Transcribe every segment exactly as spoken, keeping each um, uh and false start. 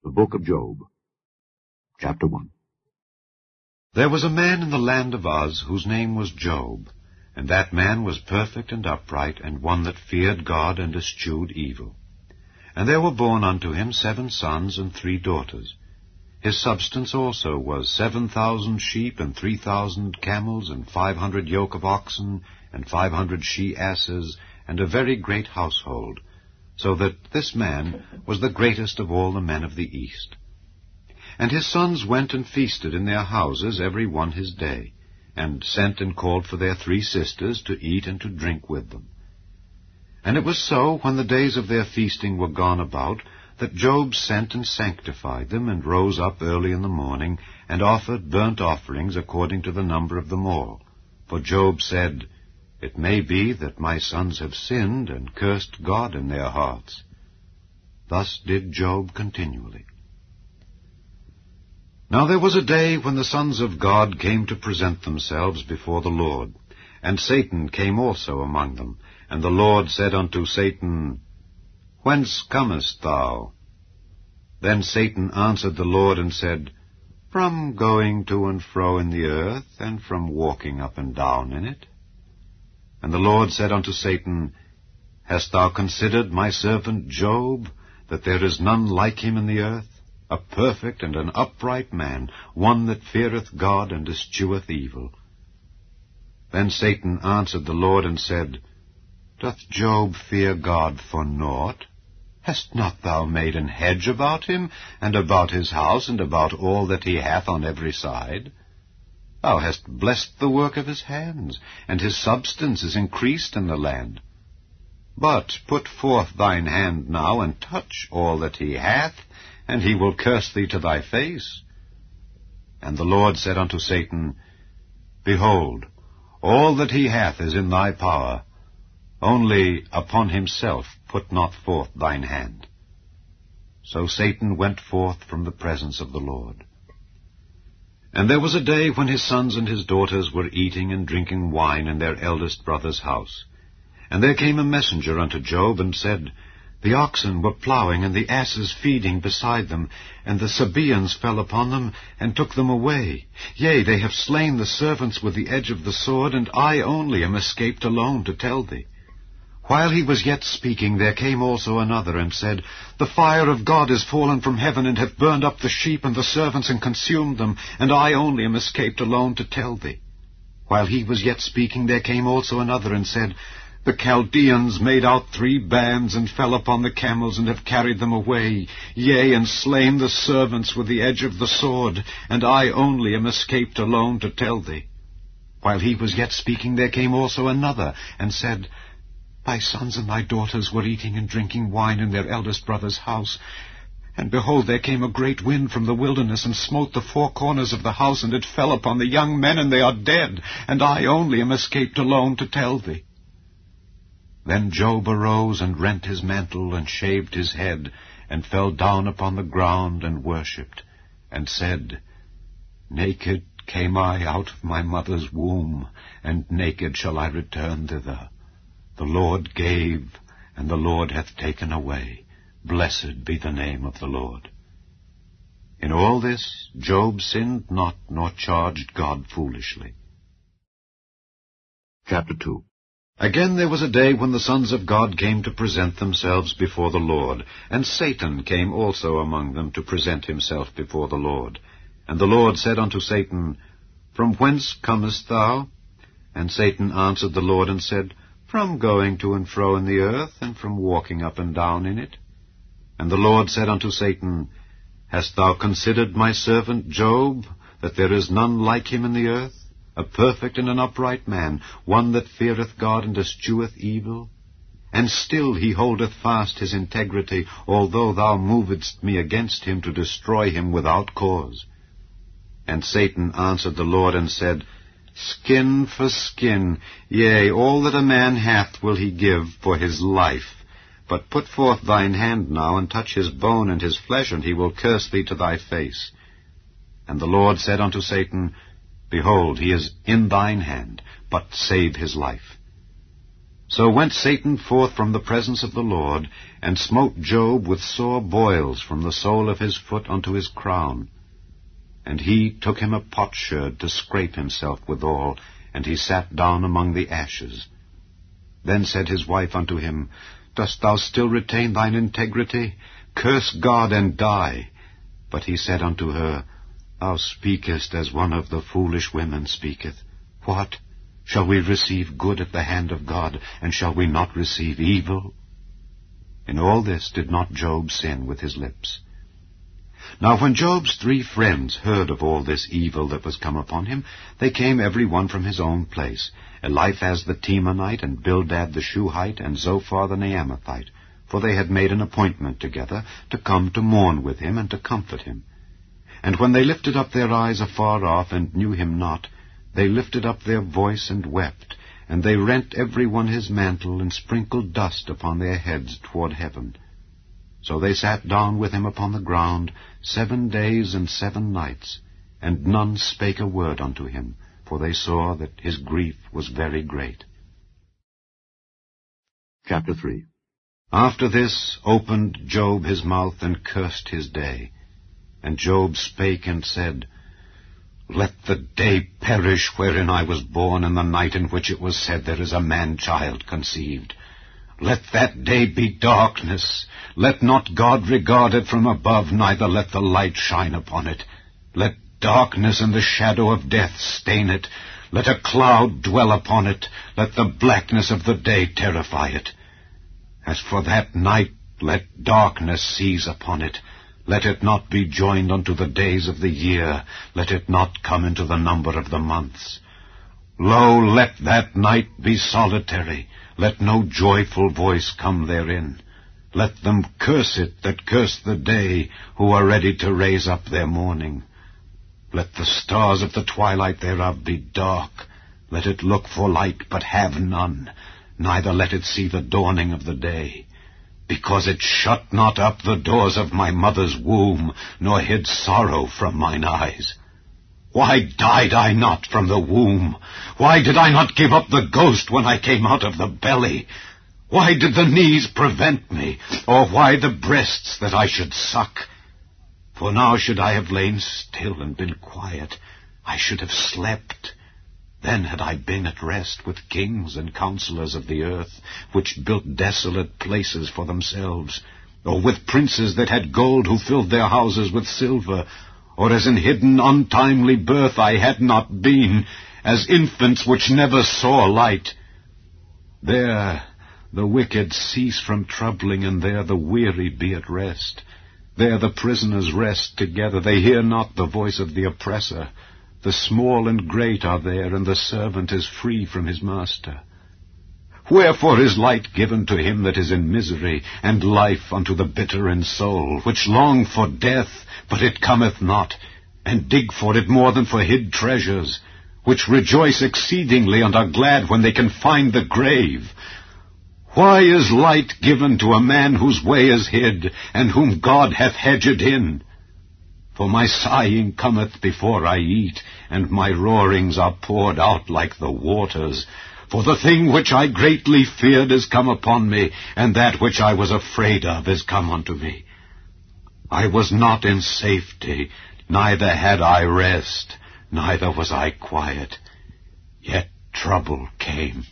The Book of Job, Chapter one. There was a man in the land of Uz whose name was Job, and that man was perfect and upright, and one that feared God and eschewed evil. And there were born unto him seven sons and three daughters. His substance also was seven thousand sheep, and three thousand camels, and five hundred yoke of oxen, and five hundred she-asses, and a very great household, so that this man was the greatest of all the men of the east. And his sons went and feasted in their houses every one his day, and sent and called for their three sisters to eat and to drink with them. And it was so, when the days of their feasting were gone about, that Job sent and sanctified them, and rose up early in the morning, and offered burnt offerings according to the number of them all. For Job said, It may be that my sons have sinned, and cursed God in their hearts. Thus did Job continually. Now there was a day when the sons of God came to present themselves before the Lord, and Satan came also among them. And the Lord said unto Satan, Whence comest thou? Then Satan answered the Lord and said, From going to and fro in the earth, and from walking up and down in it. And the Lord said unto Satan, Hast thou considered my servant Job, that there is none like him in the earth, a perfect and an upright man, one that feareth God and escheweth evil? Then Satan answered the Lord and said, Doth Job fear God for naught? Hast not thou made an hedge about him, and about his house, and about all that he hath on every side? Thou hast blessed the work of his hands, and his substance is increased in the land. But put forth thine hand now, and touch all that he hath, and he will curse thee to thy face. And the Lord said unto Satan, Behold, all that he hath is in thy power, only upon himself put not forth thine hand. So Satan went forth from the presence of the Lord. And there was a day when his sons and his daughters were eating and drinking wine in their eldest brother's house. And there came a messenger unto Job, and said, The oxen were plowing, and the asses feeding beside them, and the Sabaeans fell upon them, and took them away. Yea, they have slain the servants with the edge of the sword, and I only am escaped alone to tell thee. While he was yet speaking, there came also another, and said, The fire of God is fallen from heaven, and hath burned up the sheep and the servants, and consumed them, and I only am escaped alone to tell thee. While he was yet speaking, there came also another, and said, The Chaldeans made out three bands, and fell upon the camels, and have carried them away, yea, and slain the servants with the edge of the sword, and I only am escaped alone to tell thee. While he was yet speaking, there came also another, and said, Thy sons and thy daughters were eating and drinking wine in their eldest brother's house. And behold, there came a great wind from the wilderness, and smote the four corners of the house, and it fell upon the young men, and they are dead, and I only am escaped alone to tell thee. Then Job arose, and rent his mantle, and shaved his head, and fell down upon the ground, and worshipped, and said, Naked came I out of my mother's womb, and naked shall I return thither. The Lord gave, and the Lord hath taken away. Blessed be the name of the Lord. In all this Job sinned not, nor charged God foolishly. Chapter two. Again there was a day when the sons of God came to present themselves before the Lord, and Satan came also among them to present himself before the Lord. And the Lord said unto Satan, From whence comest thou? And Satan answered the Lord and said, From going to and fro in the earth, and from walking up and down in it. And the Lord said unto Satan, Hast thou considered my servant Job, that there is none like him in the earth, a perfect and an upright man, one that feareth God and escheweth evil? And still he holdeth fast his integrity, although thou movedst me against him to destroy him without cause. And Satan answered the Lord and said, Skin for skin, yea, all that a man hath will he give for his life. But put forth thine hand now, and touch his bone and his flesh, and he will curse thee to thy face. And the Lord said unto Satan, Behold, he is in thine hand, but save his life. So went Satan forth from the presence of the Lord, and smote Job with sore boils from the sole of his foot unto his crown. And he took him a potsherd to scrape himself withal, and he sat down among the ashes. Then said his wife unto him, Dost thou still retain thine integrity? Curse God and die. But he said unto her, Thou speakest as one of the foolish women speaketh. What? Shall we receive good at the hand of God, and shall we not receive evil? In all this did not Job sin with his lips. Now when Job's three friends heard of all this evil that was come upon him, they came every one from his own place, Eliphaz the Temanite, and Bildad the Shuhite, and Zophar the Naamathite, for they had made an appointment together to come to mourn with him and to comfort him. And when they lifted up their eyes afar off and knew him not, they lifted up their voice and wept, and they rent every one his mantle, and sprinkled dust upon their heads toward heaven. So they sat down with him upon the ground seven days and seven nights, and none spake a word unto him, for they saw that his grief was very great. Chapter three. After this opened Job his mouth, and cursed his day. And Job spake and said, Let the day perish wherein I was born, and the night in which it was said, There is a man-child conceived. Let that day be darkness. Let not God regard it from above, neither let the light shine upon it. Let darkness and the shadow of death stain it. Let a cloud dwell upon it. Let the blackness of the day terrify it. As for that night, let darkness seize upon it. Let it not be joined unto the days of the year. Let it not come into the number of the months. Lo, let that night be solitary. Let no joyful voice come therein. Let them curse it that curse the day, who are ready to raise up their mourning. Let the stars of the twilight thereof be dark. Let it look for light, but have none. Neither let it see the dawning of the day. Because it shut not up the doors of my mother's womb, nor hid sorrow from mine eyes. Why died I not from the womb? Why did I not give up the ghost when I came out of the belly? Why did the knees prevent me, or why the breasts that I should suck? For now should I have lain still and been quiet, I should have slept. Then had I been at rest with kings and counselors of the earth, which built desolate places for themselves, or with princes that had gold, who filled their houses with silver, or as in hidden untimely birth I had not been, as infants which never saw light. There the wicked cease from troubling, and there the weary be at rest. There the prisoners rest together, they hear not the voice of the oppressor. The small and great are there, and the servant is free from his master. Wherefore is light given to him that is in misery, and life unto the bitter in soul, which long for death, but it cometh not, and dig for it more than for hid treasures, which rejoice exceedingly, and are glad when they can find the grave? Why is light given to a man whose way is hid, and whom God hath hedged in? For my sighing cometh before I eat, and my roarings are poured out like the waters. For the thing which I greatly feared is come upon me, and that which I was afraid of is come unto me. I was not in safety, neither had I rest, neither was I quiet. Yet trouble came.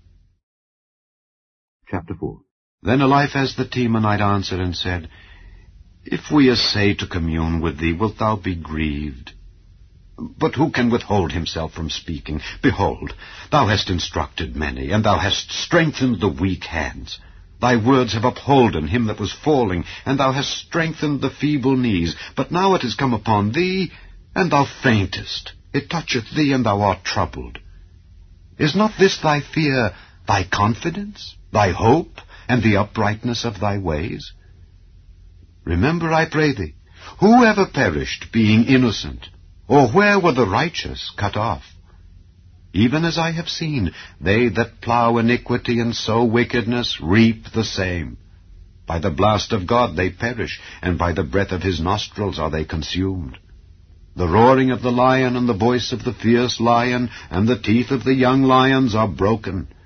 Chapter four. Then Eliphaz the Temanite answered and said, If we essay to commune with thee, wilt thou be grieved? But who can withhold himself from speaking? Behold, thou hast instructed many, and thou hast strengthened the weak hands. Thy words have upholden him that was falling, and thou hast strengthened the feeble knees. But now it is come upon thee, and thou faintest. It toucheth thee, and thou art troubled. Is not this thy fear, thy confidence, thy hope, and the uprightness of thy ways? Remember, I pray thee, who ever perished, being innocent? Or where were the righteous cut off? Even as I have seen, they that plough iniquity and sow wickedness reap the same. By the blast of God they perish, and by the breath of his nostrils are they consumed. The roaring of the lion and the voice of the fierce lion and the teeth of the young lions are broken.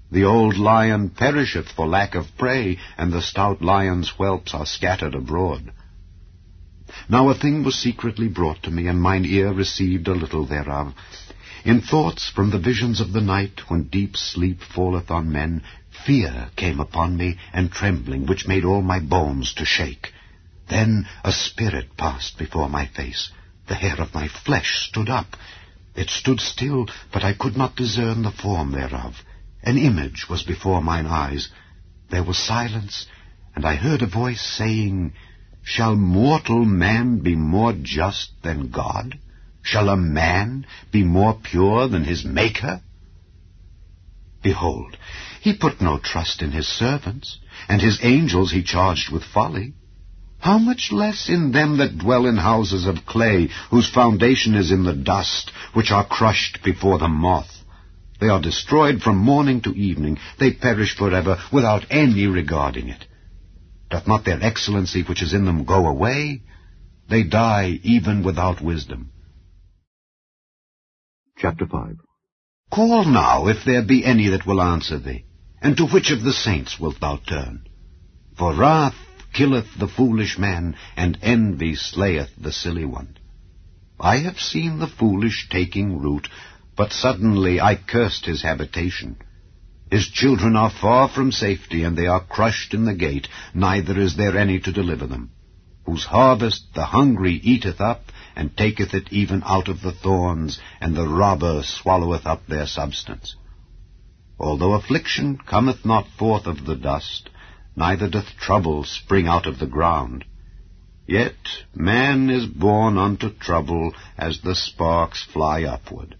The old lion perisheth for lack of prey, and the stout lion's whelps are scattered abroad. Now a thing was secretly brought to me, and mine ear received a little thereof. In thoughts from the visions of the night, when deep sleep falleth on men, fear came upon me, and trembling, which made all my bones to shake. Then a spirit passed before my face. The hair of my flesh stood up. It stood still, but I could not discern the form thereof. An image was before mine eyes. There was silence, and I heard a voice saying, Shall mortal man be more just than God? Shall a man be more pure than his Maker? Behold, he put no trust in his servants, and his angels he charged with folly. How much less in them that dwell in houses of clay, whose foundation is in the dust, which are crushed before the moth. They are destroyed from morning to evening. They perish forever, without any regarding it. Doth not their excellency which is in them go away? They die even without wisdom. Chapter five. Call now, if there be any that will answer thee, and to which of the saints wilt thou turn? For wrath killeth the foolish man, and envy slayeth the silly one. I have seen the foolish taking root, but suddenly I cursed his habitation. His children are far from safety, and they are crushed in the gate, neither is there any to deliver them. Whose harvest the hungry eateth up, and taketh it even out of the thorns, and the robber swalloweth up their substance. Although affliction cometh not forth of the dust, neither doth trouble spring out of the ground, yet man is born unto trouble as the sparks fly upward.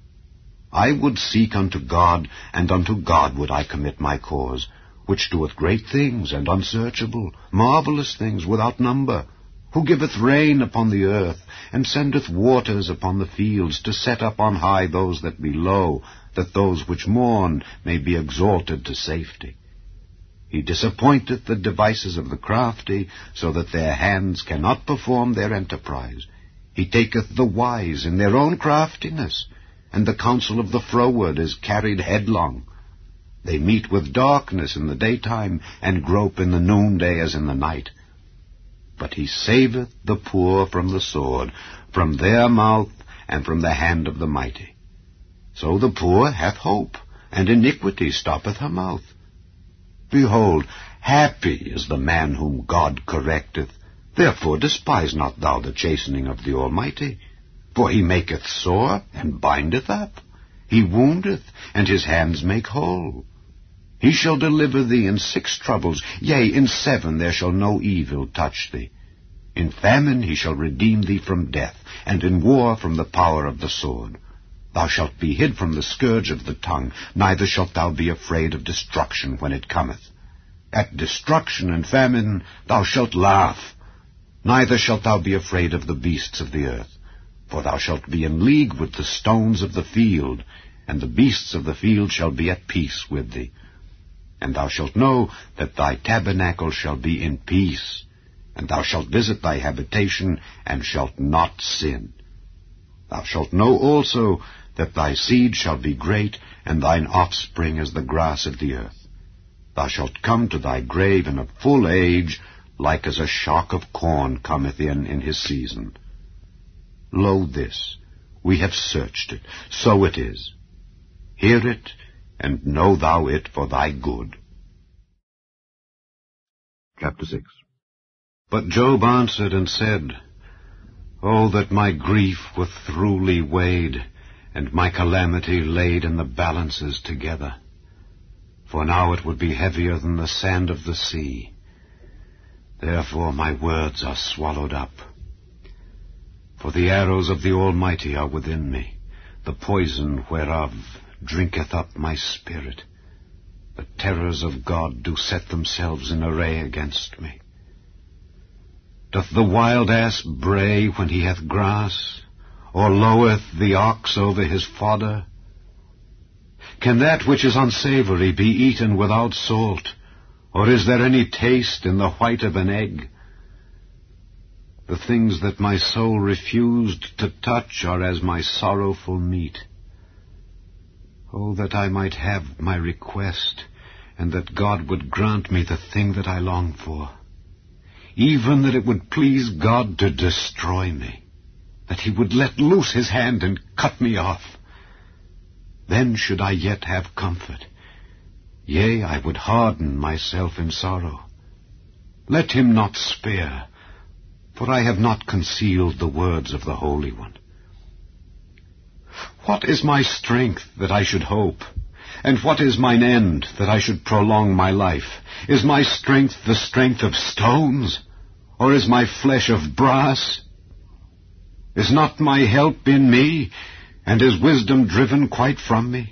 I would seek unto God, and unto God would I commit my cause, which doeth great things and unsearchable, marvelous things without number, who giveth rain upon the earth, and sendeth waters upon the fields, to set up on high those that be low, that those which mourn may be exalted to safety. He disappointeth the devices of the crafty, so that their hands cannot perform their enterprise. He taketh the wise in their own craftiness, and the counsel of the froward is carried headlong. They meet with darkness in the daytime, and grope in the noonday as in the night. But he saveth the poor from the sword, from their mouth, and from the hand of the mighty. So the poor hath hope, and iniquity stoppeth her mouth. Behold, happy is the man whom God correcteth. Therefore despise not thou the chastening of the Almighty. For he maketh sore, and bindeth up. He woundeth, and his hands make whole. He shall deliver thee in six troubles, yea, in seven there shall no evil touch thee. In famine he shall redeem thee from death, and in war from the power of the sword. Thou shalt be hid from the scourge of the tongue, neither shalt thou be afraid of destruction when it cometh. At destruction and famine thou shalt laugh, neither shalt thou be afraid of the beasts of the earth. For thou shalt be in league with the stones of the field, and the beasts of the field shall be at peace with thee. And thou shalt know that thy tabernacle shall be in peace, and thou shalt visit thy habitation, and shalt not sin. Thou shalt know also that thy seed shall be great, and thine offspring as the grass of the earth. Thou shalt come to thy grave in a full age, like as a shock of corn cometh in in his season. Lo this, we have searched it, so it is. Hear it, and know thou it for thy good. Chapter six. But Job answered and said, Oh, that my grief were throughly weighed, and my calamity laid in the balances together. For now it would be heavier than the sand of the sea. Therefore my words are swallowed up. For the arrows of the Almighty are within me, the poison whereof drinketh up my spirit. The terrors of God do set themselves in array against me. Doth the wild ass bray when he hath grass, or loweth the ox over his fodder? Can that which is unsavory be eaten without salt, or is there any taste in the white of an egg? The things that my soul refused to touch are as my sorrowful meat. Oh, that I might have my request, and that God would grant me the thing that I long for. Even that it would please God to destroy me, that he would let loose his hand and cut me off. Then should I yet have comfort. Yea, I would harden myself in sorrow. Let him not spare, for I have not concealed the words of the Holy One. What is my strength that I should hope? And what is mine end that I should prolong my life? Is my strength the strength of stones? Or is my flesh of brass? Is not my help in me, and is wisdom driven quite from me?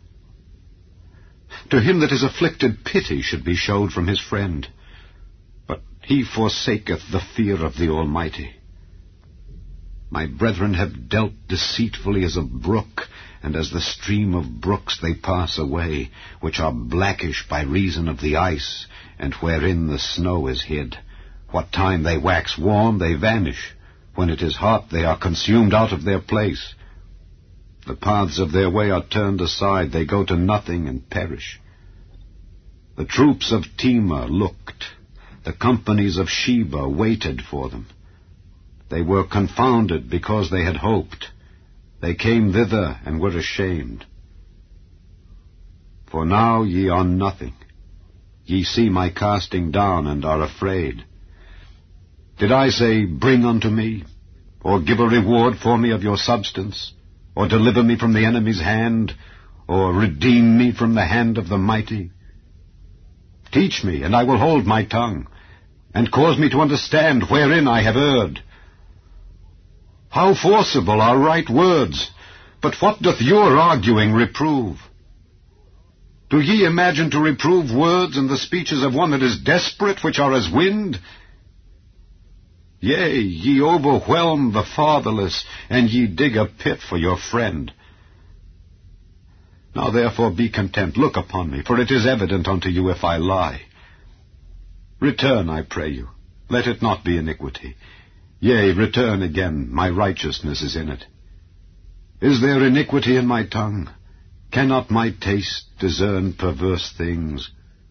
To him that is afflicted pity should be showed from his friend, but he forsaketh the fear of the Almighty. My brethren have dealt deceitfully as a brook, and as the stream of brooks they pass away, which are blackish by reason of the ice, and wherein the snow is hid. What time they wax warm, they vanish. When it is hot, they are consumed out of their place. The paths of their way are turned aside. They go to nothing and perish. The troops of Timah looked. The companies of Sheba waited for them. They were confounded because they had hoped. They came thither and were ashamed. For now ye are nothing. Ye see my casting down and are afraid. Did I say, Bring unto me, or give a reward for me of your substance, or deliver me from the enemy's hand, or redeem me from the hand of the mighty? Teach me, and I will hold my tongue, and cause me to understand wherein I have erred. How forcible are right words, but what doth your arguing reprove? Do ye imagine to reprove words and the speeches of one that is desperate, which are as wind? Yea, ye overwhelm the fatherless, and ye dig a pit for your friend. Now therefore be content, look upon me, for it is evident unto you if I lie. Return, I pray you, let it not be iniquity. Yea, return again, my righteousness is in it. Is there iniquity in my tongue? Cannot my taste discern perverse things?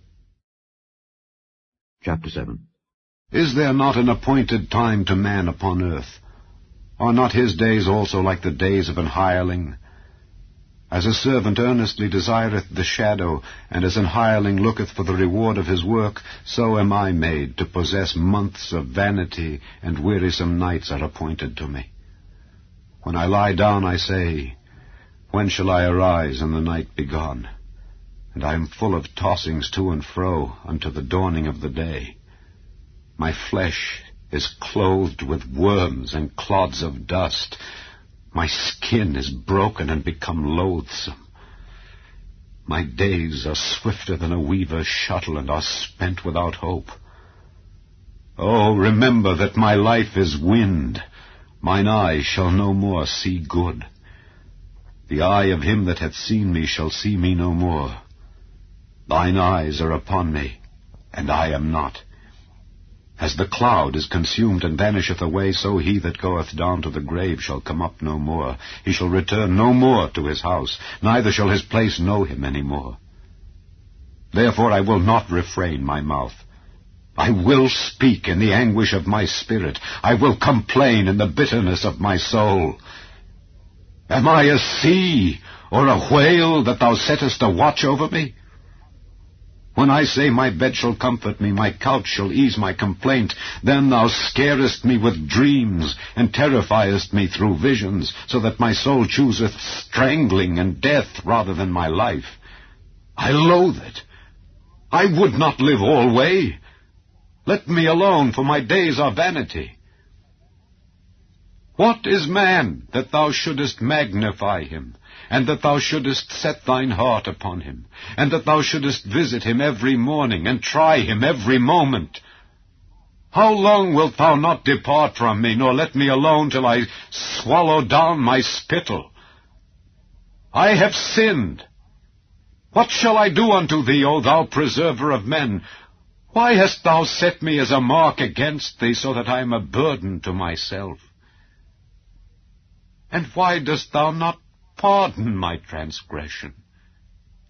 Chapter seven. Is there not an appointed time to man upon earth? Are not his days also like the days of an hireling? As a servant earnestly desireth the shadow, and as an hireling looketh for the reward of his work, so am I made to possess months of vanity, and wearisome nights are appointed to me. When I lie down, I say, When shall I arise, and the night be gone? And I am full of tossings to and fro unto the dawning of the day. My flesh is clothed with worms and clods of dust. My skin is broken and become loathsome. My days are swifter than a weaver's shuttle, and are spent without hope. Oh, remember that my life is wind. Mine eye shall no more see good. The eye of him that hath seen me shall see me no more. Thine eyes are upon me, and I am not. As the cloud is consumed and vanisheth away, so he that goeth down to the grave shall come up no more. He shall return no more to his house, neither shall his place know him any more. Therefore I will not refrain my mouth. I will speak in the anguish of my spirit. I will complain in the bitterness of my soul. Am I a sea or a whale that thou settest a watch over me? When I say my bed shall comfort me, my couch shall ease my complaint, then thou scarest me with dreams, and terrifiest me through visions, so that my soul chooseth strangling and death rather than my life. I loathe it. I would not live alway. Let me alone, for my days are vanity. What is man, that thou shouldest magnify him, and that thou shouldest set thine heart upon him, and that thou shouldest visit him every morning, and try him every moment? How long wilt thou not depart from me, nor let me alone till I swallow down my spittle? I have sinned. What shall I do unto thee, O thou preserver of men? Why hast thou set me as a mark against thee, so that I am a burden to myself? And why dost thou not pardon my transgression,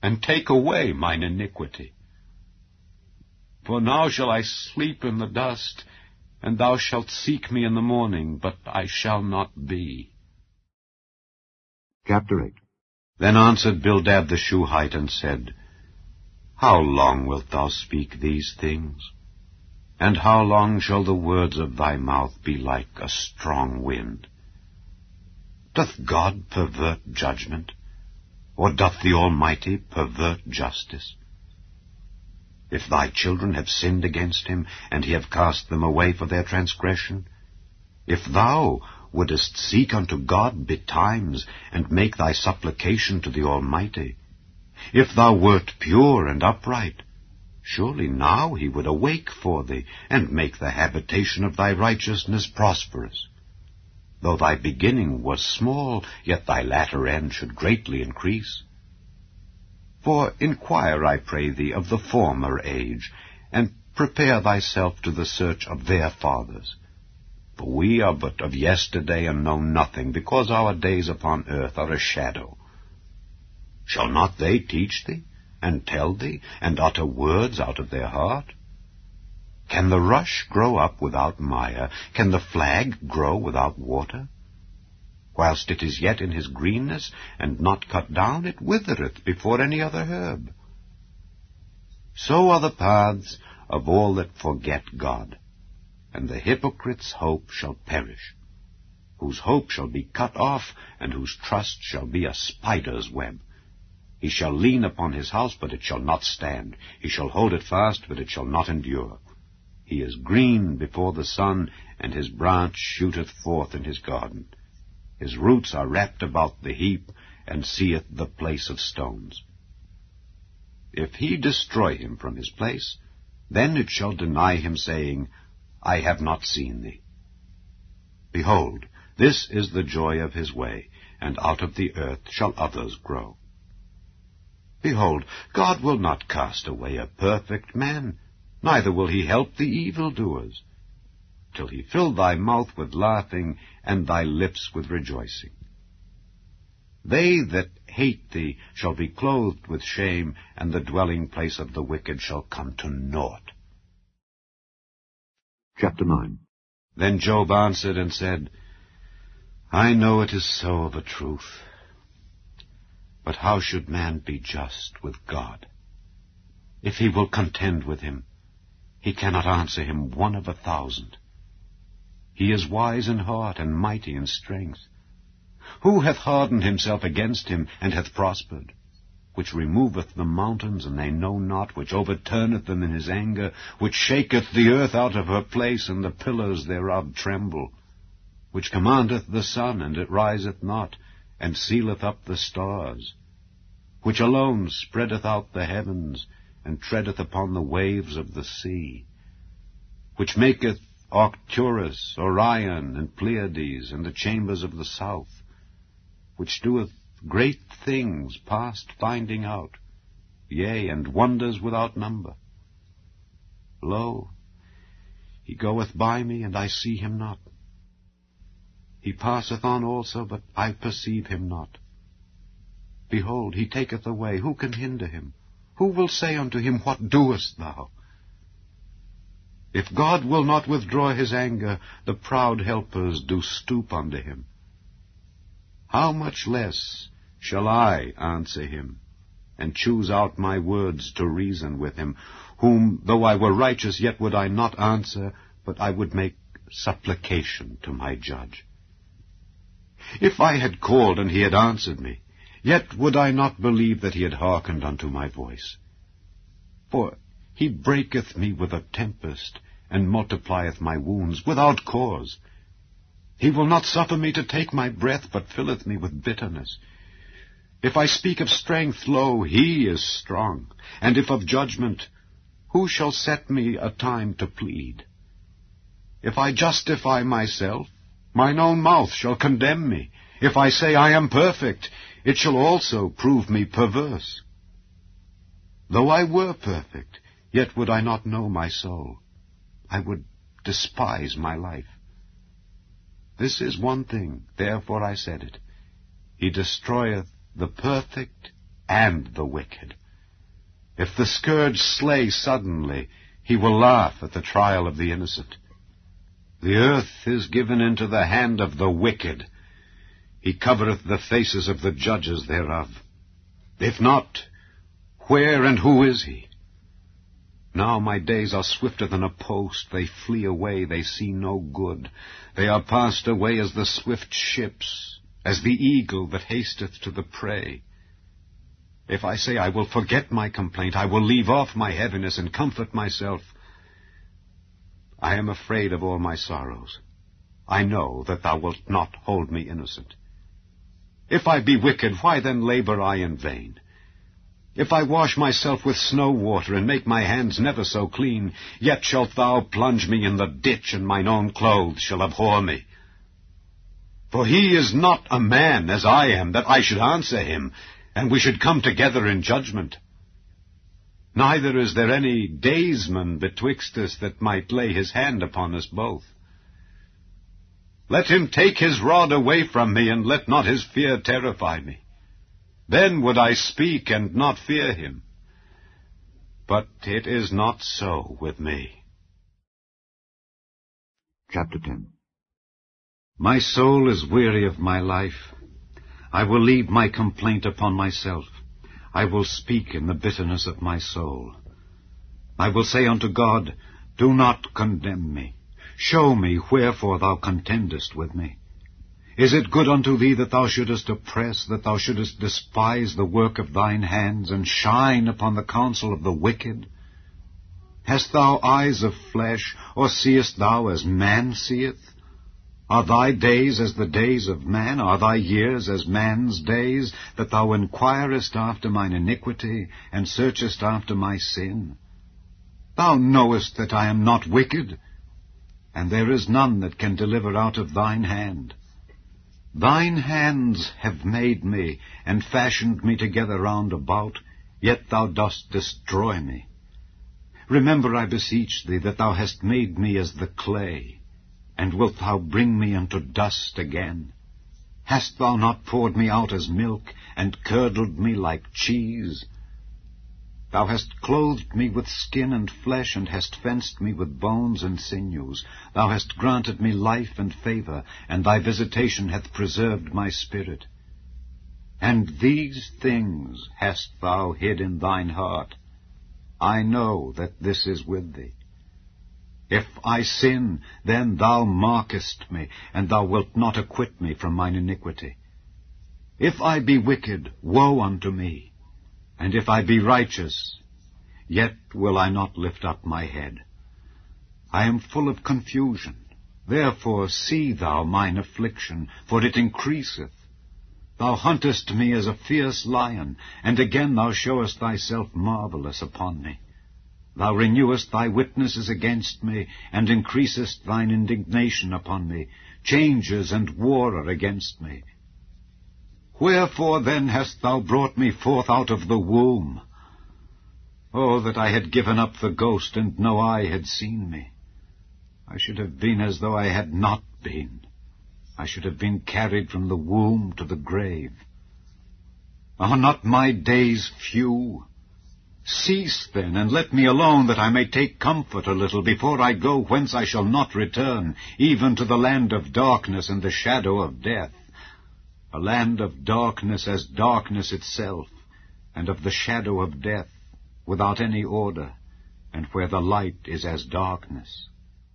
and take away mine iniquity. For now shall I sleep in the dust, and thou shalt seek me in the morning, but I shall not be. Chapter eight. Then answered Bildad the Shuhite, and said, How long wilt thou speak these things? And how long shall the words of thy mouth be like a strong wind? Doth God pervert judgment, or doth the Almighty pervert justice? If thy children have sinned against him, and he have cast them away for their transgression, if thou wouldest seek unto God betimes, and make thy supplication to the Almighty, if thou wert pure and upright, surely now he would awake for thee, and make the habitation of thy righteousness prosperous. Though thy beginning was small, yet thy latter end should greatly increase. For inquire, I pray thee, of the former age, and prepare thyself to the search of their fathers. For we are but of yesterday, and know nothing, because our days upon earth are a shadow. Shall not they teach thee, and tell thee, and utter words out of their heart? Can the rush grow up without mire? Can the flag grow without water? Whilst it is yet in his greenness, and not cut down, it withereth before any other herb. So are the paths of all that forget God, and the hypocrite's hope shall perish, whose hope shall be cut off, and whose trust shall be a spider's web. He shall lean upon his house, but it shall not stand. He shall hold it fast, but it shall not endure. He is green before the sun, and his branch shooteth forth in his garden. His roots are wrapped about the heap, and seeth the place of stones. If he destroy him from his place, then it shall deny him, saying, I have not seen thee. Behold, this is the joy of his way, and out of the earth shall others grow. Behold, God will not cast away a perfect man, neither will he help the evildoers, till he fill thy mouth with laughing, and thy lips with rejoicing. They that hate thee shall be clothed with shame, and the dwelling place of the wicked shall come to naught. Chapter nine. Then Job answered and said, I know it is so of a truth. But how should man be just with God? If he will contend with him, he cannot answer him one of a thousand. He is wise in heart, and mighty in strength. Who hath hardened himself against him, and hath prospered? Which removeth the mountains, and they know not, which overturneth them in his anger, which shaketh the earth out of her place, and the pillars thereof tremble, which commandeth the sun, and it riseth not, and sealeth up the stars, which alone spreadeth out the heavens, and treadeth upon the waves of the sea, which maketh Arcturus, Orion, and Pleiades, and the chambers of the south, which doeth great things past finding out, yea, and wonders without number. Lo, he goeth by me, and I see him not. He passeth on also, but I perceive him not. Behold, he taketh away, who can hinder him? Who will say unto him, What doest thou? If God will not withdraw his anger, the proud helpers do stoop unto him. How much less shall I answer him, and choose out my words to reason with him, whom, though I were righteous, yet would I not answer, but I would make supplication to my judge. If I had called, and he had answered me, yet would I not believe that he had hearkened unto my voice. For he breaketh me with a tempest, and multiplieth my wounds without cause. He will not suffer me to take my breath, but filleth me with bitterness. If I speak of strength, lo, he is strong. And if of judgment, who shall set me a time to plead? If I justify myself, mine own mouth shall condemn me. If I say I am perfect, it shall also prove me perverse. Though I were perfect, yet would I not know my soul. I would despise my life. This is one thing, therefore I said it. He destroyeth the perfect and the wicked. If the scourge slay suddenly, he will laugh at the trial of the innocent. The earth is given into the hand of the wicked. He covereth the faces of the judges thereof. If not, where and who is he? Now my days are swifter than a post. They flee away, they see no good. They are passed away as the swift ships, as the eagle that hasteth to the prey. If I say I will forget my complaint, I will leave off my heaviness and comfort myself, I am afraid of all my sorrows. I know that thou wilt not hold me innocent. If I be wicked, why then labor I in vain? If I wash myself with snow water, and make my hands never so clean, yet shalt thou plunge me in the ditch, and mine own clothes shall abhor me. For he is not a man as I am, that I should answer him, and we should come together in judgment. Neither is there any daysman betwixt us that might lay his hand upon us both. Let him take his rod away from me, and let not his fear terrify me. Then would I speak and not fear him. But it is not so with me. Chapter ten. My soul is weary of my life. I will leave my complaint upon myself. I will speak in the bitterness of my soul. I will say unto God, do not condemn me. Show me wherefore thou contendest with me. Is it good unto thee that thou shouldest oppress, that thou shouldest despise the work of thine hands, and shine upon the counsel of the wicked? Hast thou eyes of flesh, or seest thou as man seeth? Are thy days as the days of man? Are thy years as man's days, that thou inquirest after mine iniquity, and searchest after my sin? Thou knowest that I am not wicked, and there is none that can deliver out of thine hand. Thine hands have made me, and fashioned me together round about, yet thou dost destroy me. Remember, I beseech thee, that thou hast made me as the clay, and wilt thou bring me unto dust again? Hast thou not poured me out as milk, and curdled me like cheese? Thou hast clothed me with skin and flesh, and hast fenced me with bones and sinews. Thou hast granted me life and favor, and thy visitation hath preserved my spirit. And these things hast thou hid in thine heart. I know that this is with thee. If I sin, then thou markest me, and thou wilt not acquit me from mine iniquity. If I be wicked, woe unto me. And if I be righteous, yet will I not lift up my head. I am full of confusion. Therefore see thou mine affliction, for it increaseth. Thou huntest me as a fierce lion, and again thou showest thyself marvelous upon me. Thou renewest thy witnesses against me, and increasest thine indignation upon me. Changes and war are against me. Wherefore then hast thou brought me forth out of the womb? Oh, that I had given up the ghost, and no eye had seen me. I should have been as though I had not been. I should have been carried from the womb to the grave. Are not my days few? Cease then, and let me alone, that I may take comfort a little before I go whence I shall not return, even to the land of darkness and the shadow of death. A land of darkness as darkness itself, and of the shadow of death, without any order, and where the light is as darkness.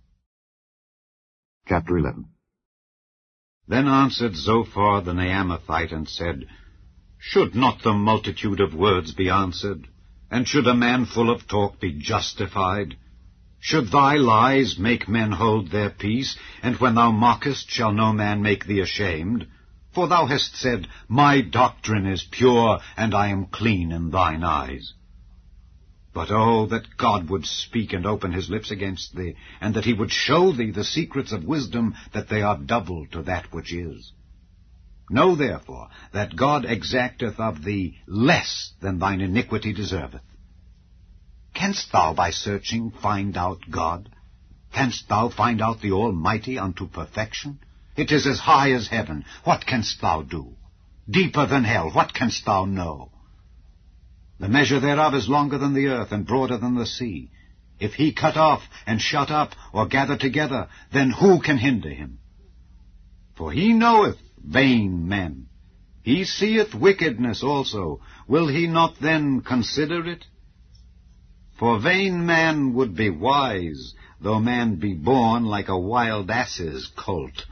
Chapter eleven. Then answered Zophar the Naamathite, and said, Should not the multitude of words be answered? And should a man full of talk be justified? Should thy lies make men hold their peace, and when thou mockest shall no man make thee ashamed? For thou hast said, My doctrine is pure, and I am clean in thine eyes. But oh, that God would speak and open his lips against thee, and that he would show thee the secrets of wisdom, that they are double to that which is. Know therefore that God exacteth of thee less than thine iniquity deserveth. Canst thou by searching find out God? Canst thou find out the Almighty unto perfection? It is as high as heaven. What canst thou do? Deeper than hell. What canst thou know? The measure thereof is longer than the earth, and broader than the sea. If he cut off, and shut up, or gather together, then who can hinder him? For he knoweth vain men. He seeth wickedness also. Will he not then consider it? For vain man would be wise, though man be born like a wild ass's colt.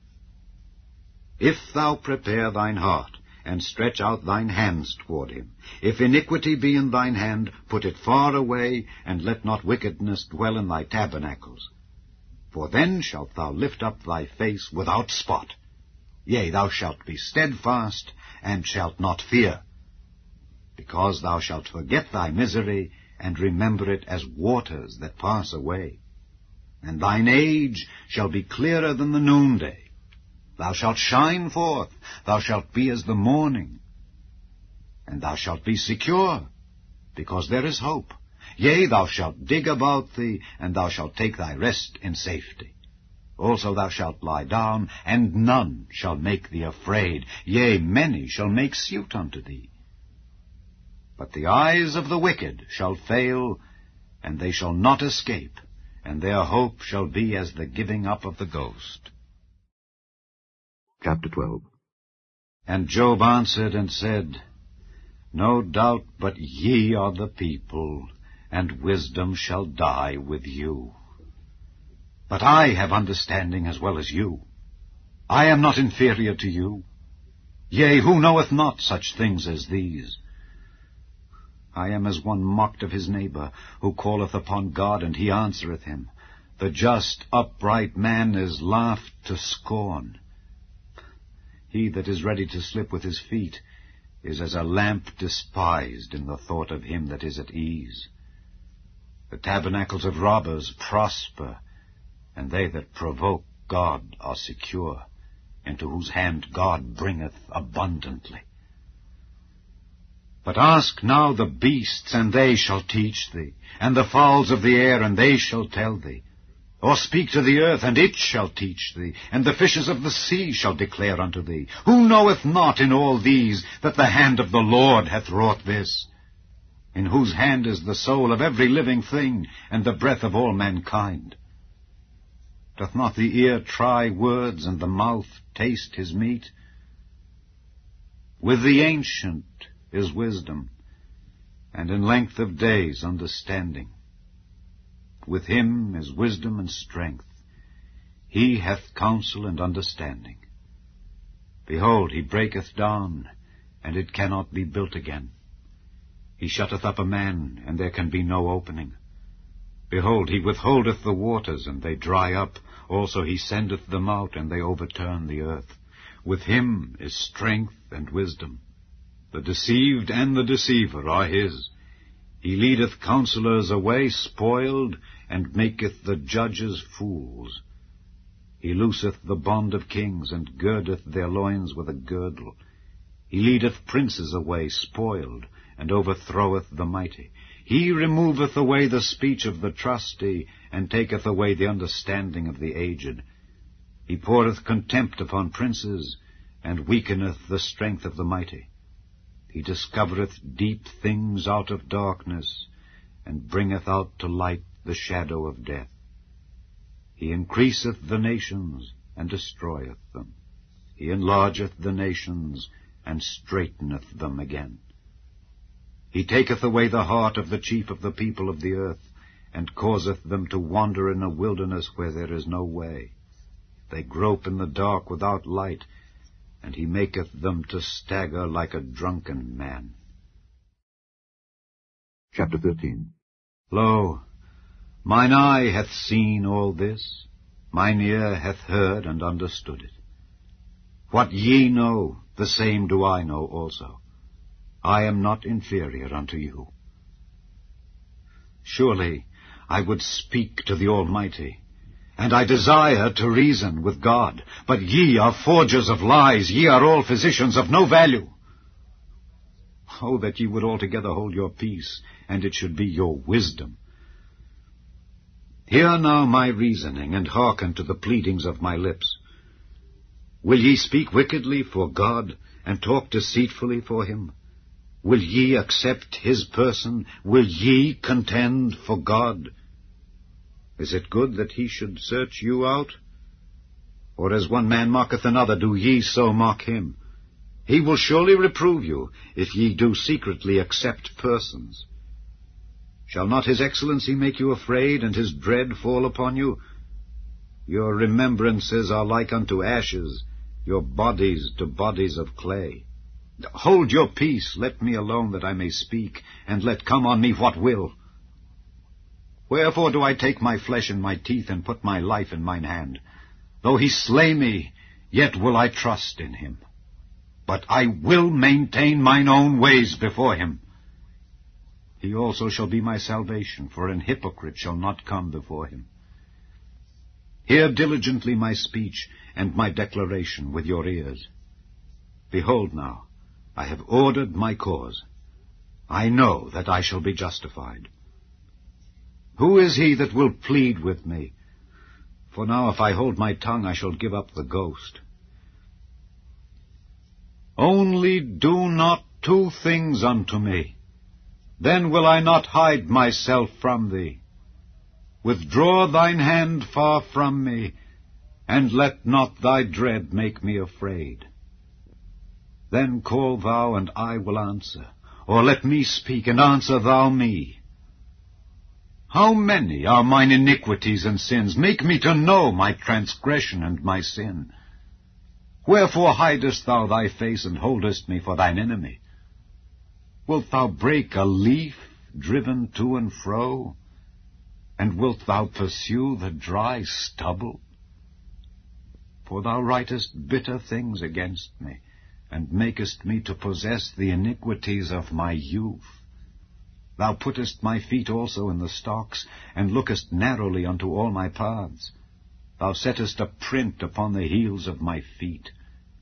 If thou prepare thine heart, and stretch out thine hands toward him, if iniquity be in thine hand, put it far away, and let not wickedness dwell in thy tabernacles. For then shalt thou lift up thy face without spot. Yea, thou shalt be steadfast, and shalt not fear, because thou shalt forget thy misery, and remember it as waters that pass away. And thine age shall be clearer than the noonday. Thou shalt shine forth, thou shalt be as the morning. And thou shalt be secure, because there is hope. Yea, thou shalt dig about thee, and thou shalt take thy rest in safety. Also thou shalt lie down, and none shall make thee afraid. Yea, many shall make suit unto thee. But the eyes of the wicked shall fail, and they shall not escape, and their hope shall be as the giving up of the ghost. Chapter twelve. And Job answered and said, No doubt but ye are the people, and wisdom shall die with you. But I have understanding as well as you. I am not inferior to you. Yea, who knoweth not such things as these? I am as one mocked of his neighbor, who calleth upon God, and he answereth him. The just, upright man is laughed to scorn. He that is ready to slip with his feet is as a lamp despised in the thought of him that is at ease. The tabernacles of robbers prosper, and they that provoke God are secure, into whose hand God bringeth abundantly. But ask now the beasts, and they shall teach thee, and the fowls of the air, and they shall tell thee. Or speak to the earth, and it shall teach thee, and the fishes of the sea shall declare unto thee. Who knoweth not in all these that the hand of the Lord hath wrought this? In whose hand is the soul of every living thing, and the breath of all mankind? Doth not the ear try words, and the mouth taste his meat? With the ancient is wisdom, and in length of days understanding. With him is wisdom and strength. He hath counsel and understanding. Behold, he breaketh down, and it cannot be built again. He shutteth up a man, and there can be no opening. Behold, he withholdeth the waters, and they dry up. Also he sendeth them out, and they overturn the earth. With him is strength and wisdom. The deceived and the deceiver are his. He leadeth counselors away spoiled, and maketh the judges fools. He looseth the bond of kings, and girdeth their loins with a girdle. He leadeth princes away spoiled, and overthroweth the mighty. He removeth away the speech of the trusty, and taketh away the understanding of the aged. He poureth contempt upon princes, and weakeneth the strength of the mighty. He discovereth deep things out of darkness, and bringeth out to light the shadow of death. He increaseth the nations, and destroyeth them. He enlargeth the nations, and straiteneth them again. He taketh away the heart of the chief of the people of the earth, and causeth them to wander in a wilderness where there is no way. They grope in the dark without light, and he maketh them to stagger like a drunken man. Chapter thirteen. Lo, mine eye hath seen all this, mine ear hath heard and understood it. What ye know, the same do I know also. I am not inferior unto you. Surely I would speak to the Almighty, and I desire to reason with God. But ye are forgers of lies, ye are all physicians of no value. Oh, that ye would altogether hold your peace, and it should be your wisdom. Hear now my reasoning, and hearken to the pleadings of my lips. Will ye speak wickedly for God, and talk deceitfully for him? Will ye accept his person? Will ye contend for God? Is it good that he should search you out? Or as one man mocketh another, do ye so mock him? He will surely reprove you, if ye do secretly accept persons. Shall not his excellency make you afraid, and his dread fall upon you? Your remembrances are like unto ashes, your bodies to bodies of clay. Hold your peace, let me alone that I may speak, and let come on me what will. Wherefore do I take my flesh in my teeth, and put my life in mine hand? Though he slay me, yet will I trust in him. But I will maintain mine own ways before him. He also shall be my salvation, for an hypocrite shall not come before him. Hear diligently my speech, and my declaration with your ears. Behold now, I have ordered my cause. I know that I shall be justified. Who is he that will plead with me? For now if I hold my tongue, I shall give up the ghost. Only do not two things unto me, then will I not hide myself from thee. Withdraw thine hand far from me, and let not thy dread make me afraid. Then call thou, and I will answer, or let me speak, and answer thou me. How many are mine iniquities and sins? Make me to know my transgression and my sin. Wherefore hidest thou thy face, and holdest me for thine enemy? Wilt thou break a leaf driven to and fro? And wilt thou pursue the dry stubble? For thou writest bitter things against me, and makest me to possess the iniquities of my youth. Thou puttest my feet also in the stocks, and lookest narrowly unto all my paths. Thou settest a print upon the heels of my feet.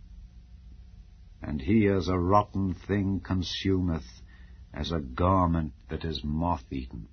And he as a rotten thing consumeth, as a garment that is moth-eaten.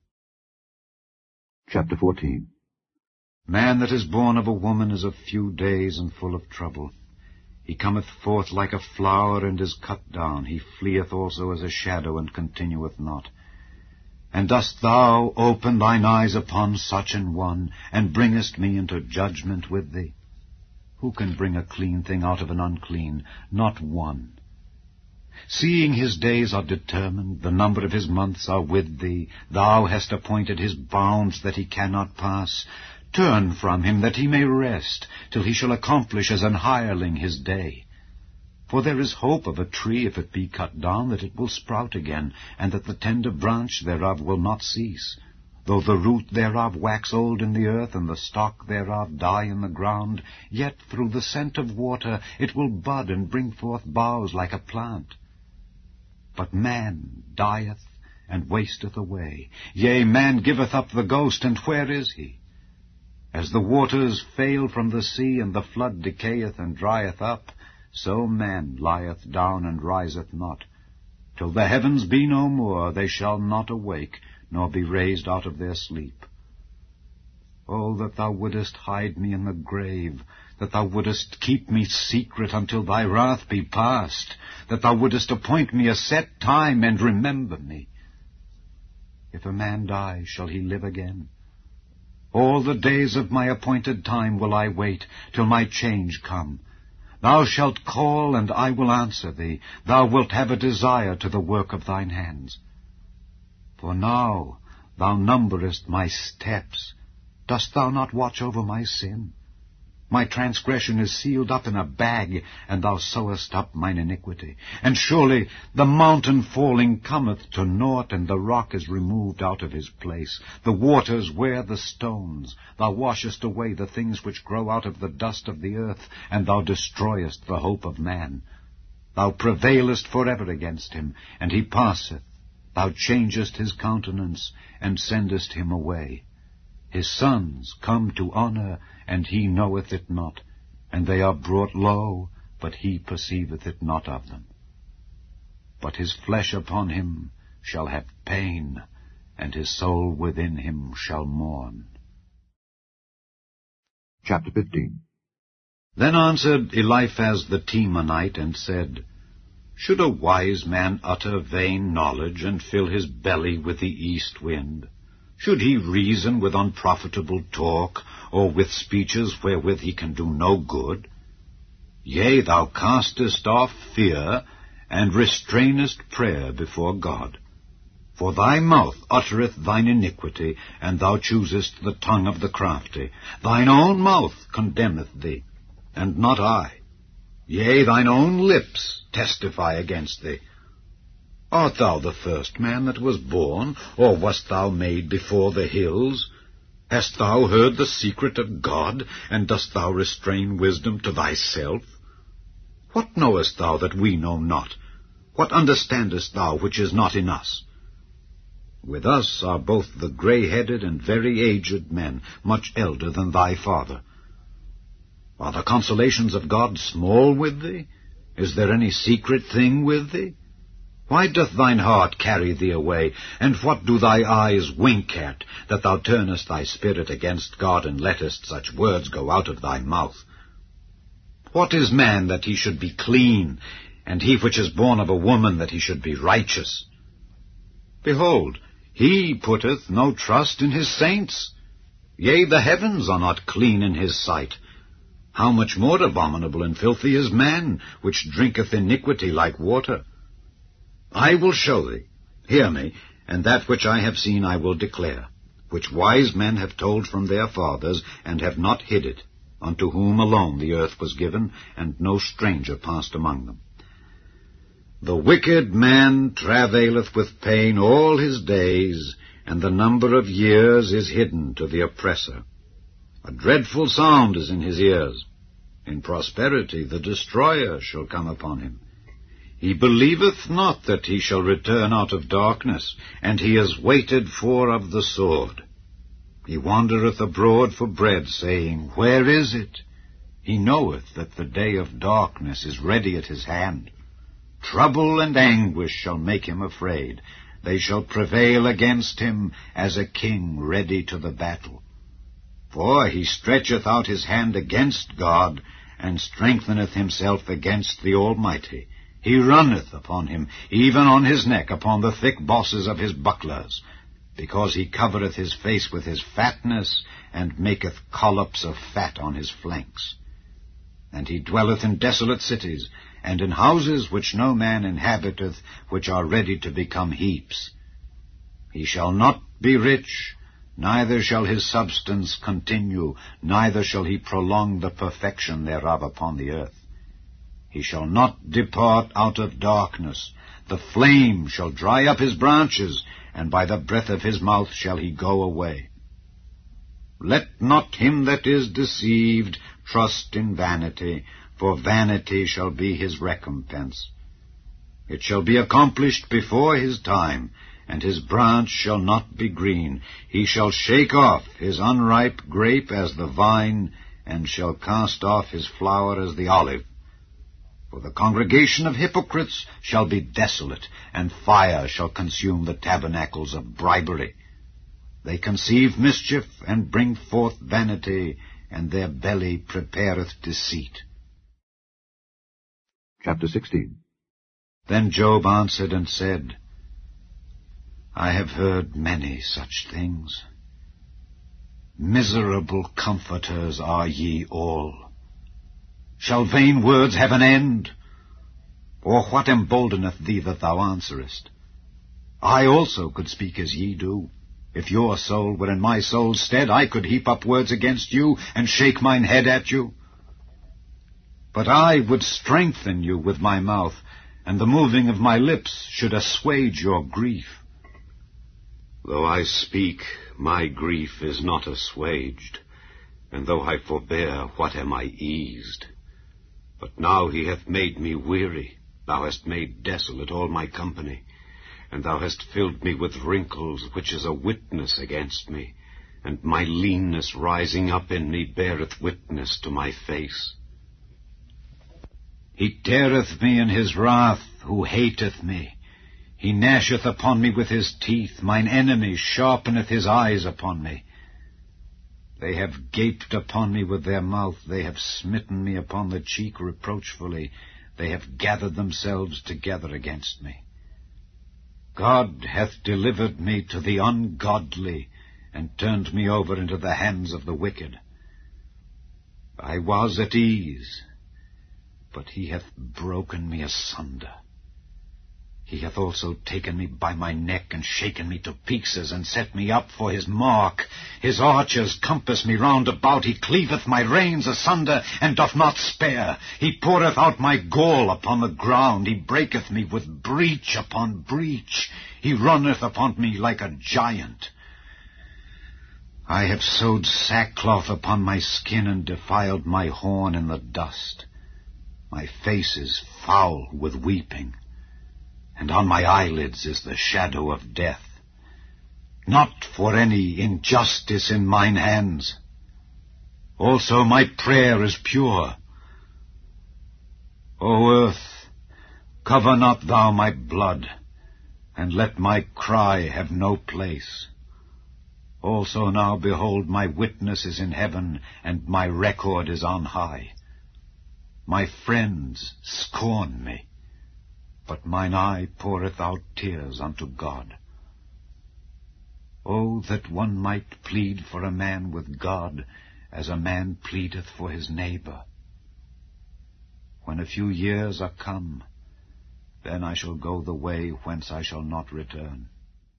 Chapter fourteen. Man that is born of a woman is of few days and full of trouble. He cometh forth like a flower, and is cut down. He fleeth also as a shadow, and continueth not. And dost thou open thine eyes upon such an one, and bringest me into judgment with thee? Who can bring a clean thing out of an unclean? Not one. Seeing his days are determined, the number of his months are with thee, thou hast appointed his bounds that he cannot pass. Turn from him, that he may rest, till he shall accomplish as an hireling his day. For there is hope of a tree, if it be cut down, that it will sprout again, and that the tender branch thereof will not cease. Though the root thereof wax old in the earth, and the stalk thereof die in the ground, yet through the scent of water it will bud and bring forth boughs like a plant. But man dieth and wasteth away. Yea, man giveth up the ghost, and where is he? As the waters fail from the sea, and the flood decayeth and drieth up, so man lieth down and riseth not. Till the heavens be no more, they shall not awake, nor be raised out of their sleep. Oh, that thou wouldest hide me in the grave, that thou wouldest keep me secret until thy wrath be past, that thou wouldest appoint me a set time, and remember me. If a man die, shall he live again? All the days of my appointed time will I wait, till my change come. Thou shalt call, and I will answer thee. Thou wilt have a desire to the work of thine hands. For now thou numberest my steps. Dost thou not watch over my sin? My transgression is sealed up in a bag, and thou sewest up mine iniquity. And surely the mountain falling cometh to naught, and the rock is removed out of his place. The waters wear the stones. Thou washest away the things which grow out of the dust of the earth, and thou destroyest the hope of man. Thou prevailest forever against him, and he passeth. Thou changest his countenance, and sendest him away. His sons come to honor, and he knoweth it not, and they are brought low, but he perceiveth it not of them. But his flesh upon him shall have pain, and his soul within him shall mourn. Chapter fifteen. Then answered Eliphaz the Temanite, and said, Should a wise man utter vain knowledge, and fill his belly with the east wind? Should he reason with unprofitable talk, or with speeches wherewith he can do no good? Yea, thou castest off fear, and restrainest prayer before God. For thy mouth uttereth thine iniquity, and thou choosest the tongue of the crafty. Thine own mouth condemneth thee, and not I. Yea, thine own lips testify against thee. Art thou the first man that was born, or wast thou made before the hills? Hast thou heard the secret of God, and dost thou restrain wisdom to thyself? What knowest thou that we know not? What understandest thou which is not in us? With us are both the grey-headed and very aged men, much elder than thy father. Are the consolations of God small with thee? Is there any secret thing with thee? Why doth thine heart carry thee away, and what do thy eyes wink at, that thou turnest thy spirit against God, and lettest such words go out of thy mouth? What is man that he should be clean, and he which is born of a woman that he should be righteous? Behold, he putteth no trust in his saints. Yea, the heavens are not clean in his sight. How much more abominable and filthy is man, which drinketh iniquity like water? I will show thee, hear me, and that which I have seen I will declare, which wise men have told from their fathers, and have not hid it, unto whom alone the earth was given, and no stranger passed among them. The wicked man travaileth with pain all his days, and the number of years is hidden to the oppressor. A dreadful sound is in his ears. In prosperity the destroyer shall come upon him. He believeth not that he shall return out of darkness, and he is waited for of the sword. He wandereth abroad for bread, saying, Where is it? He knoweth that the day of darkness is ready at his hand. Trouble and anguish shall make him afraid. They shall prevail against him as a king ready to the battle. For he stretcheth out his hand against God, and strengtheneth himself against the Almighty. He runneth upon him, even on his neck, upon the thick bosses of his bucklers, because he covereth his face with his fatness, and maketh collops of fat on his flanks. And he dwelleth in desolate cities, and in houses which no man inhabiteth, which are ready to become heaps. He shall not be rich, neither shall his substance continue, neither shall he prolong the perfection thereof upon the earth. He shall not depart out of darkness. The flame shall dry up his branches, and by the breath of his mouth shall he go away. Let not him that is deceived trust in vanity, for vanity shall be his recompense. It shall be accomplished before his time, and his branch shall not be green. He shall shake off his unripe grape as the vine, and shall cast off his flower as the olive. For the congregation of hypocrites shall be desolate, and fire shall consume the tabernacles of bribery. They conceive mischief, and bring forth vanity, and their belly prepareth deceit. Chapter sixteen. Then Job answered and said, I have heard many such things. Miserable comforters are ye all. Shall vain words have an end? Or what emboldeneth thee that thou answerest? I also could speak as ye do. If your soul were in my soul's stead, I could heap up words against you, and shake mine head at you. But I would strengthen you with my mouth, and the moving of my lips should assuage your grief. Though I speak, my grief is not assuaged, and though I forbear, what am I eased? But now he hath made me weary. Thou hast made desolate all my company, and thou hast filled me with wrinkles, which is a witness against me, and my leanness rising up in me beareth witness to my face. He teareth me in his wrath, who hateth me. He gnasheth upon me with his teeth. Mine enemy sharpeneth his eyes upon me. They have gaped upon me with their mouth. They have smitten me upon the cheek reproachfully. they have gathered themselves together against me. God hath delivered me to the ungodly, and turned me over into the hands of the wicked. I was at ease, but he hath broken me asunder. He hath also taken me by my neck, and shaken me to pieces, and set me up for his mark. His archers compass me round about. He cleaveth my reins asunder, and doth not spare. He poureth out my gall upon the ground. He breaketh me with breach upon breach. He runneth upon me like a giant. I have sewed sackcloth upon my skin, and defiled my horn in the dust. My face is foul with weeping, and on my eyelids is the shadow of death. Not for any injustice in mine hands. Also my prayer is pure. O earth, cover not thou my blood, and let my cry have no place. Also now, behold, my witness is in heaven, and my record is on high. My friends scorn me, but mine eye poureth out tears unto God. Oh, that one might plead for a man with God, as a man pleadeth for his neighbor. When a few years are come, then I shall go the way whence I shall not return.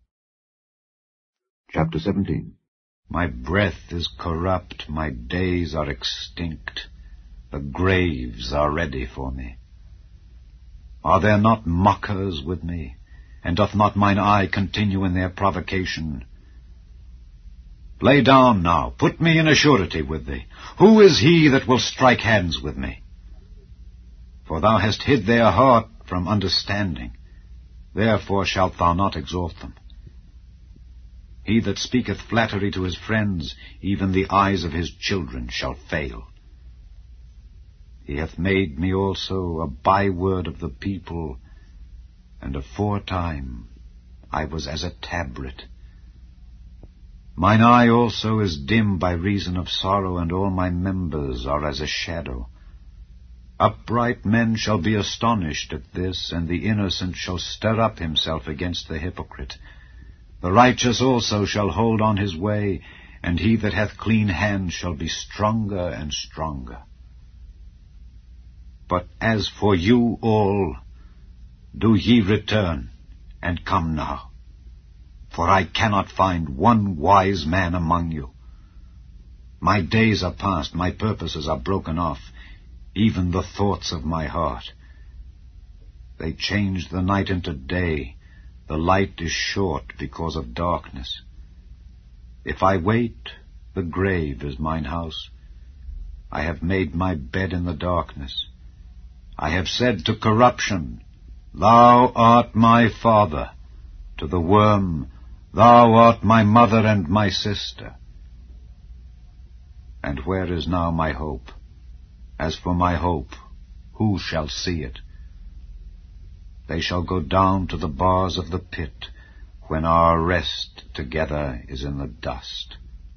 Chapter seventeen. My breath is corrupt, my days are extinct, the graves are ready for me. Are there not mockers with me, and doth not mine eye continue in their provocation? Lay down now, put me in a surety with thee. Who is he that will strike hands with me? For thou hast hid their heart from understanding, therefore shalt thou not exalt them. He that speaketh flattery to his friends, even the eyes of his children shall fail. He hath made me also a byword of the people, and aforetime I was as a tabret. Mine eye also is dim by reason of sorrow, and all my members are as a shadow. Upright men shall be astonished at this, and the innocent shall stir up himself against the hypocrite. The righteous also shall hold on his way, and he that hath clean hands shall be stronger and stronger. But as for you all, do ye return, and come now. For I cannot find one wise man among you. My days are past, my purposes are broken off, even the thoughts of my heart. They change the night into day, the light is short because of darkness. If I wait, the grave is mine house. I have made my bed in the darkness. I have said to corruption, Thou art my father. To the worm, Thou art my mother and my sister. And where is now my hope? As for my hope, who shall see it? They shall go down to the bars of the pit, when our rest together is in the dust.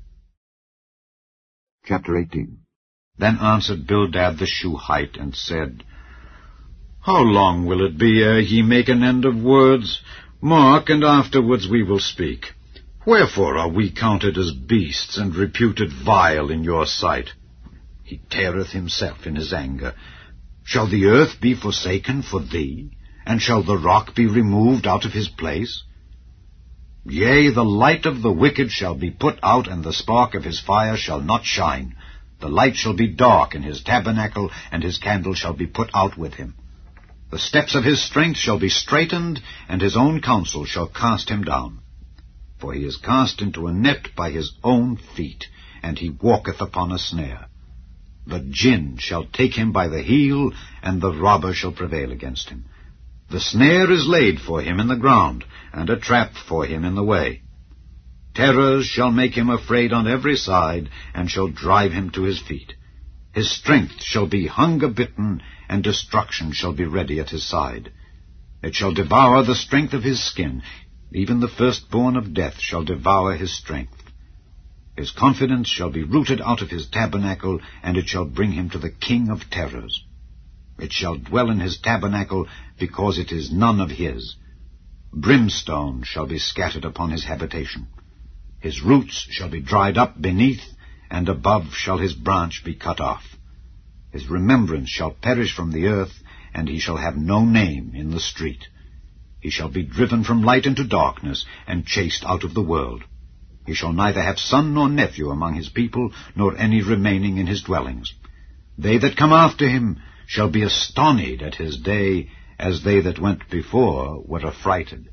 Chapter eighteen. Then answered Bildad the Shuhite, and said, How long will it be ere ye make an end of words? Mark, and afterwards we will speak. Wherefore are we counted as beasts, and reputed vile in your sight? He teareth himself in his anger. Shall the earth be forsaken for thee? And shall the rock be removed out of his place? Yea, the light of the wicked shall be put out, and the spark of his fire shall not shine. The light shall be dark in his tabernacle, and his candle shall be put out with him. The steps of his strength shall be straitened, and his own counsel shall cast him down. For he is cast into a net by his own feet, and he walketh upon a snare. The jinn shall take him by the heel, and the robber shall prevail against him. The snare is laid for him in the ground, and a trap for him in the way. Terrors shall make him afraid on every side, and shall drive him to his feet. His strength shall be hunger-bitten, and destruction shall be ready at his side. It shall devour the strength of his skin. Even the firstborn of death shall devour his strength. His confidence shall be rooted out of his tabernacle, and it shall bring him to the king of terrors. It shall dwell in his tabernacle, because it is none of his. Brimstone shall be scattered upon his habitation. His roots shall be dried up beneath, and above shall his branch be cut off. His remembrance shall perish from the earth, and he shall have no name in the street. He shall be driven from light into darkness, and chased out of the world. He shall neither have son nor nephew among his people, nor any remaining in his dwellings. They that come after him shall be astonished at his day, as they that went before were affrighted.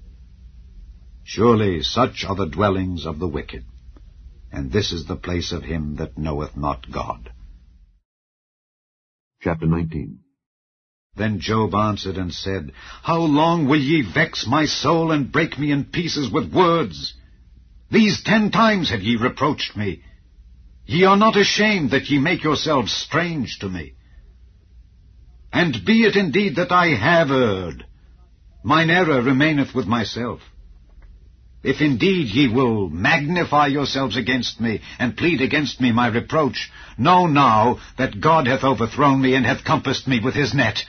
Surely such are the dwellings of the wicked, and this is the place of him that knoweth not God. Chapter nineteen. Then Job answered and said, How long will ye vex my soul, and break me in pieces with words? These ten times have ye reproached me. Ye are not ashamed that ye make yourselves strange to me. And be it indeed that I have erred, mine error remaineth with myself. If indeed ye will magnify yourselves against me, and plead against me my reproach, know now that God hath overthrown me, and hath compassed me with his net.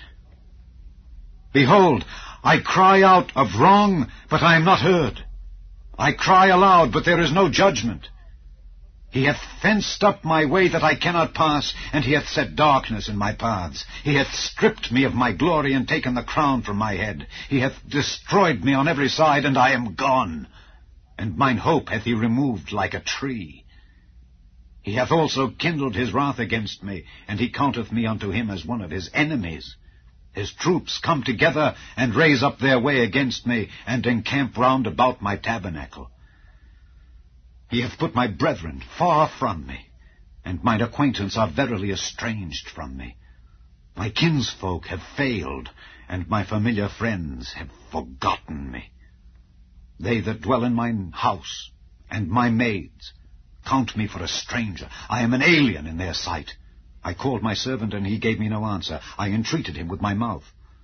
Behold, I cry out of wrong, but I am not heard. I cry aloud, but there is no judgment. He hath fenced up my way that I cannot pass, and he hath set darkness in my paths. He hath stripped me of my glory, and taken the crown from my head. He hath destroyed me on every side, and I am gone. And mine hope hath he removed like a tree. He hath also kindled his wrath against me, and he counteth me unto him as one of his enemies. His troops come together, and raise up their way against me, and encamp round about my tabernacle. He hath put my brethren far from me, and mine acquaintance are verily estranged from me. My kinsfolk have failed, and my familiar friends have forgotten me. They that dwell in mine house, and my maids, count me for a stranger. I am an alien in their sight. I called my servant, and he gave me no answer. I entreated him with my mouth.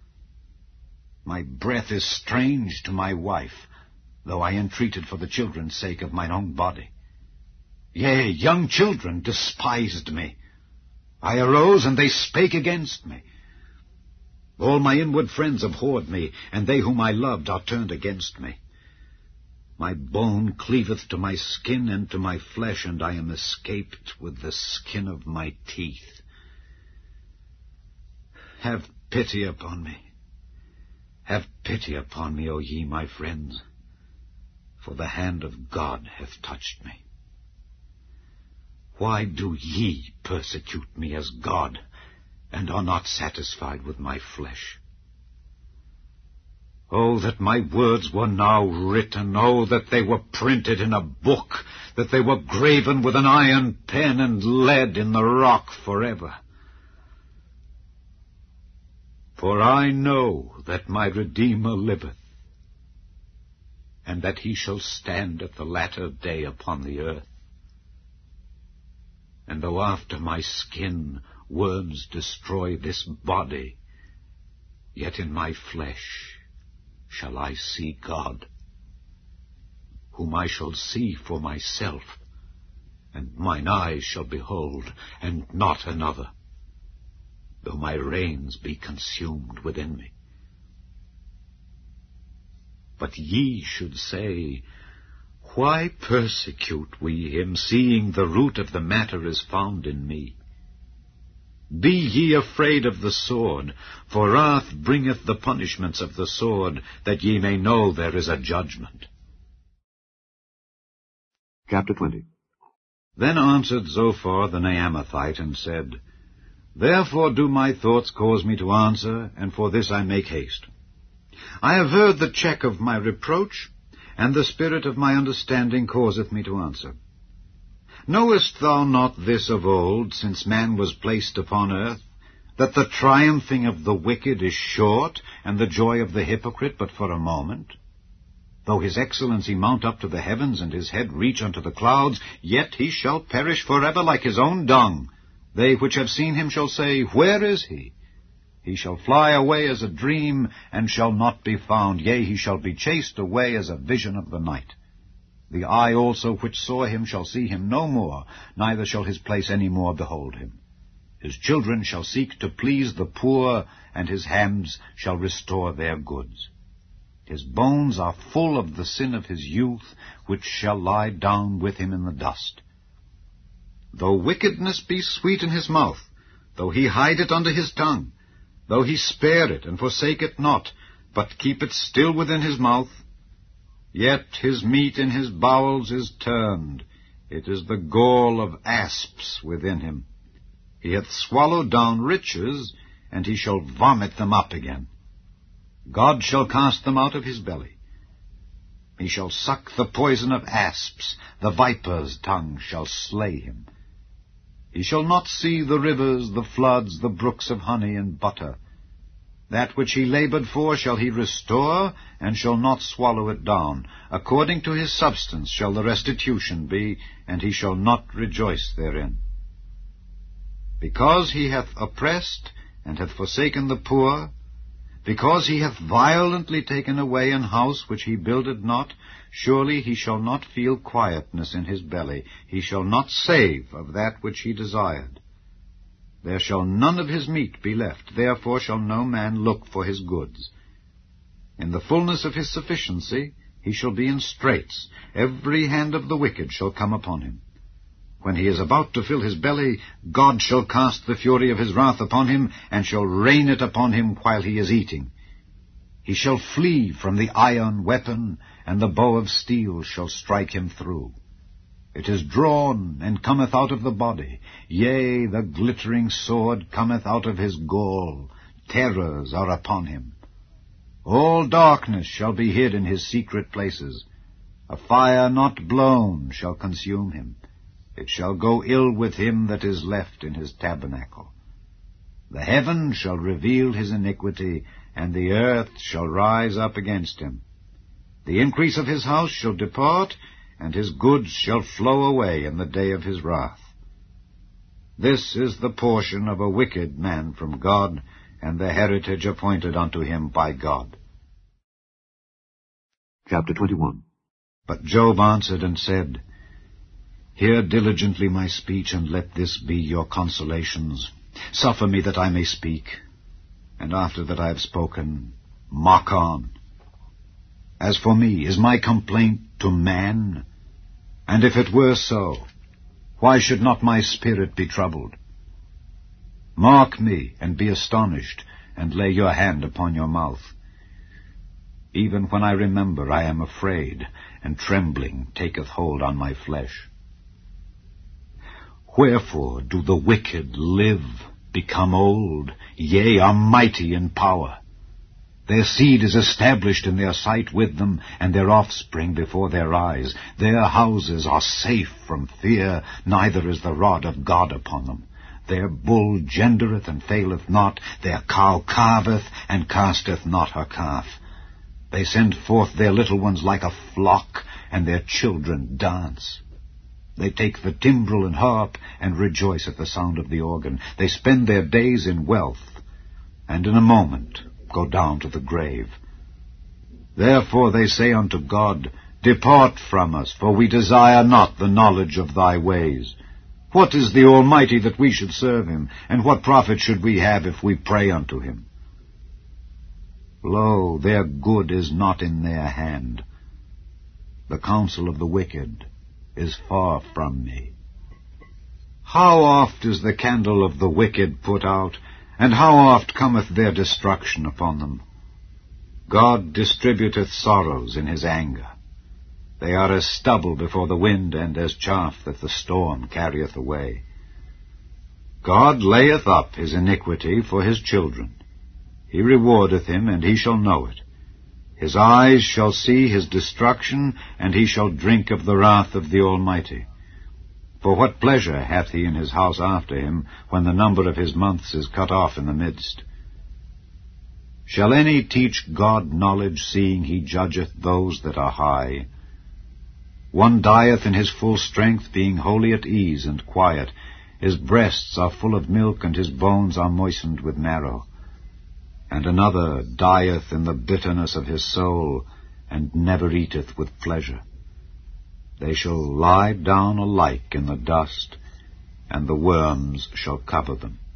My breath is strange to my wife, though I entreated for the children's sake of mine own body. Yea, young children despised me. I arose, and they spake against me. All my inward friends abhorred me, and they whom I loved are turned against me. My bone cleaveth to my skin and to my flesh, and I am escaped with the skin of my teeth. Have pity upon me. Have pity upon me, O ye my friends, for the hand of God hath touched me. Why do ye persecute me as God, and are not satisfied with my flesh? Oh, that my words were now written, oh, that they were printed in a book, that they were graven with an iron pen and lead in the rock forever. For I know that my Redeemer liveth, and that he shall stand at the latter day upon the earth. And though after my skin worms destroy this body, yet in my flesh shall I see God, whom I shall see for myself, and mine eyes shall behold, and not another, though my reins be consumed within me. But ye should say, Why persecute we him, seeing the root of the matter is found in me? Be ye afraid of the sword, for wrath bringeth the punishments of the sword, that ye may know there is a judgment. Chapter twenty. Then answered Zophar the Naamathite, and said, Therefore do my thoughts cause me to answer, and for this I make haste. I have heard the check of my reproach, and the spirit of my understanding causeth me to answer. Knowest thou not this of old, since man was placed upon earth, that the triumphing of the wicked is short, and the joy of the hypocrite but for a moment? Though his excellency mount up to the heavens, and his head reach unto the clouds, yet he shall perish forever like his own dung. They which have seen him shall say, Where is he? He shall fly away as a dream, and shall not be found. Yea, he shall be chased away as a vision of the night. The eye also which saw him shall see him no more, neither shall his place any more behold him. His children shall seek to please the poor, and his hands shall restore their goods. His bones are full of the sin of his youth, which shall lie down with him in the dust. Though wickedness be sweet in his mouth, though he hide it under his tongue, though he spare it and forsake it not, but keep it still within his mouth, yet his meat in his bowels is turned, it is the gall of asps within him. He hath swallowed down riches, and he shall vomit them up again. God shall cast them out of his belly. He shall suck the poison of asps, the viper's tongue shall slay him. He shall not see the rivers, the floods, the brooks of honey and butter. That which he laboured for shall he restore, and shall not swallow it down. According to his substance shall the restitution be, and he shall not rejoice therein. Because he hath oppressed, and hath forsaken the poor, because he hath violently taken away an house which he builded not, surely he shall not feel quietness in his belly, he shall not save of that which he desired. There shall none of his meat be left, therefore shall no man look for his goods. In the fullness of his sufficiency he shall be in straits, every hand of the wicked shall come upon him. When he is about to fill his belly, God shall cast the fury of his wrath upon him, and shall rain it upon him while he is eating. He shall flee from the iron weapon, and the bow of steel shall strike him through. It is drawn, and cometh out of the body. Yea, the glittering sword cometh out of his gall. Terrors are upon him. All darkness shall be hid in his secret places. A fire not blown shall consume him. It shall go ill with him that is left in his tabernacle. The heaven shall reveal his iniquity, and the earth shall rise up against him. The increase of his house shall depart, and his goods shall flow away in the day of his wrath. This is the portion of a wicked man from God, and the heritage appointed unto him by God. Chapter twenty-one. But Job answered and said, Hear diligently my speech, and let this be your consolations. Suffer me that I may speak, and after that I have spoken, mock on. As for me, is my complaint to man? And if it were so, why should not my spirit be troubled? Mark me, and be astonished, and lay your hand upon your mouth. Even when I remember, I am afraid, and trembling taketh hold on my flesh. Wherefore do the wicked live, become old, yea, are mighty in power? Their seed is established in their sight with them, and their offspring before their eyes. Their houses are safe from fear, neither is the rod of God upon them. Their bull gendereth and faileth not, their cow calveth and casteth not her calf. They send forth their little ones like a flock, and their children dance. They take the timbrel and harp, and rejoice at the sound of the organ. They spend their days in wealth, and in a moment go down to the grave. Therefore they say unto God, Depart from us, for we desire not the knowledge of thy ways. What is the Almighty that we should serve him? And what profit should we have if we pray unto him? Lo, their good is not in their hand. The counsel of the wicked is far from me. How oft is the candle of the wicked put out, and how oft cometh their destruction upon them? God distributeth sorrows in his anger. They are as stubble before the wind, and as chaff that the storm carrieth away. God layeth up his iniquity for his children. He rewardeth him, and he shall know it. His eyes shall see his destruction, and he shall drink of the wrath of the Almighty. For what pleasure hath he in his house after him, when the number of his months is cut off in the midst? Shall any teach God knowledge, seeing he judgeth those that are high? One dieth in his full strength, being wholly at ease and quiet. His breasts are full of milk, and his bones are moistened with marrow. And another dieth in the bitterness of his soul, and never eateth with pleasure. They shall lie down alike in the dust, and the worms shall cover them.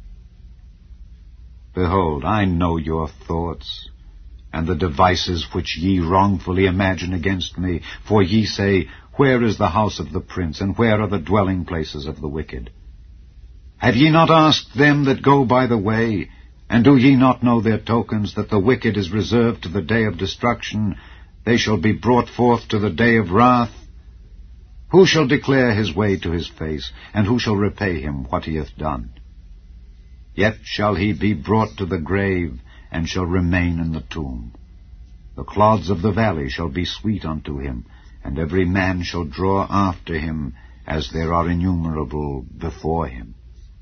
Behold, I know your thoughts, and the devices which ye wrongfully imagine against me. For ye say, Where is the house of the prince, and where are the dwelling places of the wicked? Have ye not asked them that go by the way, and do ye not know their tokens, that the wicked is reserved to the day of destruction, they shall be brought forth to the day of wrath? Who shall declare his way to his face, and who shall repay him what he hath done? Yet shall he be brought to the grave, and shall remain in the tomb. The clods of the valley shall be sweet unto him, and every man shall draw after him, as there are innumerable before him.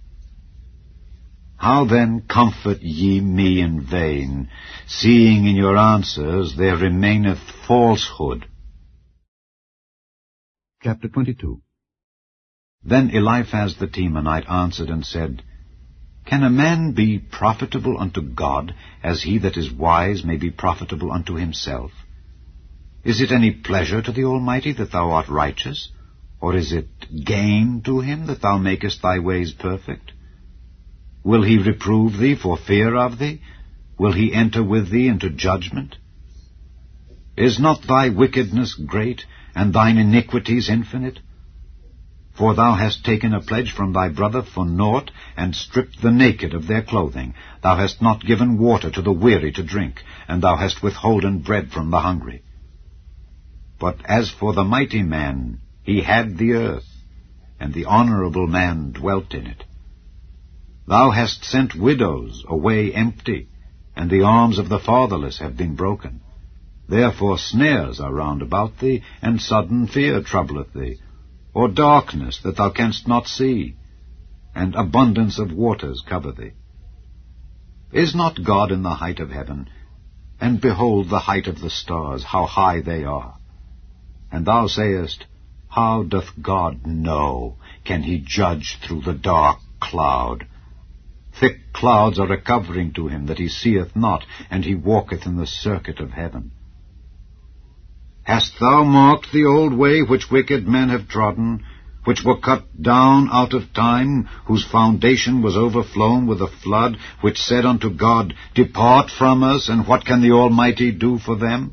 How then comfort ye me in vain, seeing in your answers there remaineth falsehood? Chapter twenty-two. Then Eliphaz the Temanite answered and said, Can a man be profitable unto God, as he that is wise may be profitable unto himself? Is it any pleasure to the Almighty that thou art righteous? Or is it gain to him that thou makest thy ways perfect? Will he reprove thee for fear of thee? Will he enter with thee into judgment? Is not thy wickedness great, and thine iniquities infinite? For thou hast taken a pledge from thy brother for naught, and stripped the naked of their clothing. Thou hast not given water to the weary to drink, and thou hast withholden bread from the hungry. But as for the mighty man, he had the earth, and the honorable man dwelt in it. Thou hast sent widows away empty, and the arms of the fatherless have been broken. Therefore snares are round about thee, and sudden fear troubleth thee, or darkness that thou canst not see, and abundance of waters cover thee. Is not God in the height of heaven? And behold the height of the stars, how high they are. And thou sayest, How doth God know? Can he judge through the dark cloud? Thick clouds are a covering to him, that he seeth not, and he walketh in the circuit of heaven. Hast thou marked the old way which wicked men have trodden, which were cut down out of time, whose foundation was overflown with a flood, which said unto God, Depart from us, and what can the Almighty do for them?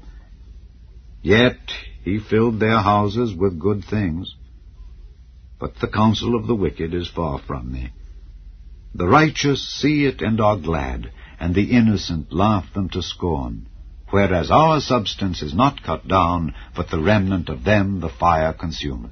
Yet he filled their houses with good things. But the counsel of the wicked is far from me. The righteous see it and are glad, and the innocent laugh them to scorn. Whereas our substance is not cut down, but the remnant of them the fire consumeth.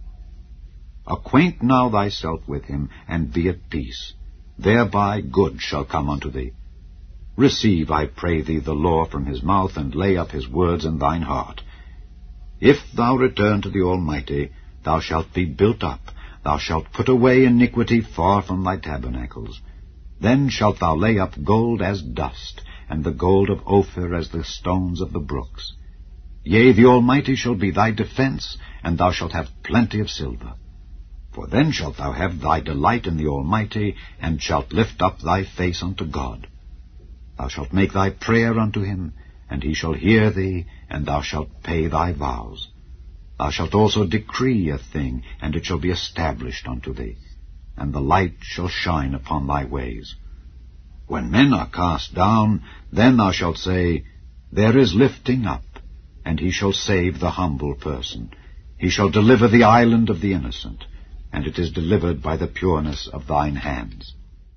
Acquaint now thyself with him, and be at peace. Thereby good shall come unto thee. Receive, I pray thee, the law from his mouth, and lay up his words in thine heart. If thou return to the Almighty, thou shalt be built up. Thou shalt put away iniquity far from thy tabernacles. Then shalt thou lay up gold as dust, and the gold of Ophir as the stones of the brooks. Yea, the Almighty shall be thy defense, and thou shalt have plenty of silver. For then shalt thou have thy delight in the Almighty, and shalt lift up thy face unto God. Thou shalt make thy prayer unto him, and he shall hear thee, and thou shalt pay thy vows. Thou shalt also decree a thing, and it shall be established unto thee, and the light shall shine upon thy ways. When men are cast down, then thou shalt say, There is lifting up, and he shall save the humble person. He shall deliver the island of the innocent, and it is delivered by the pureness of thine hands.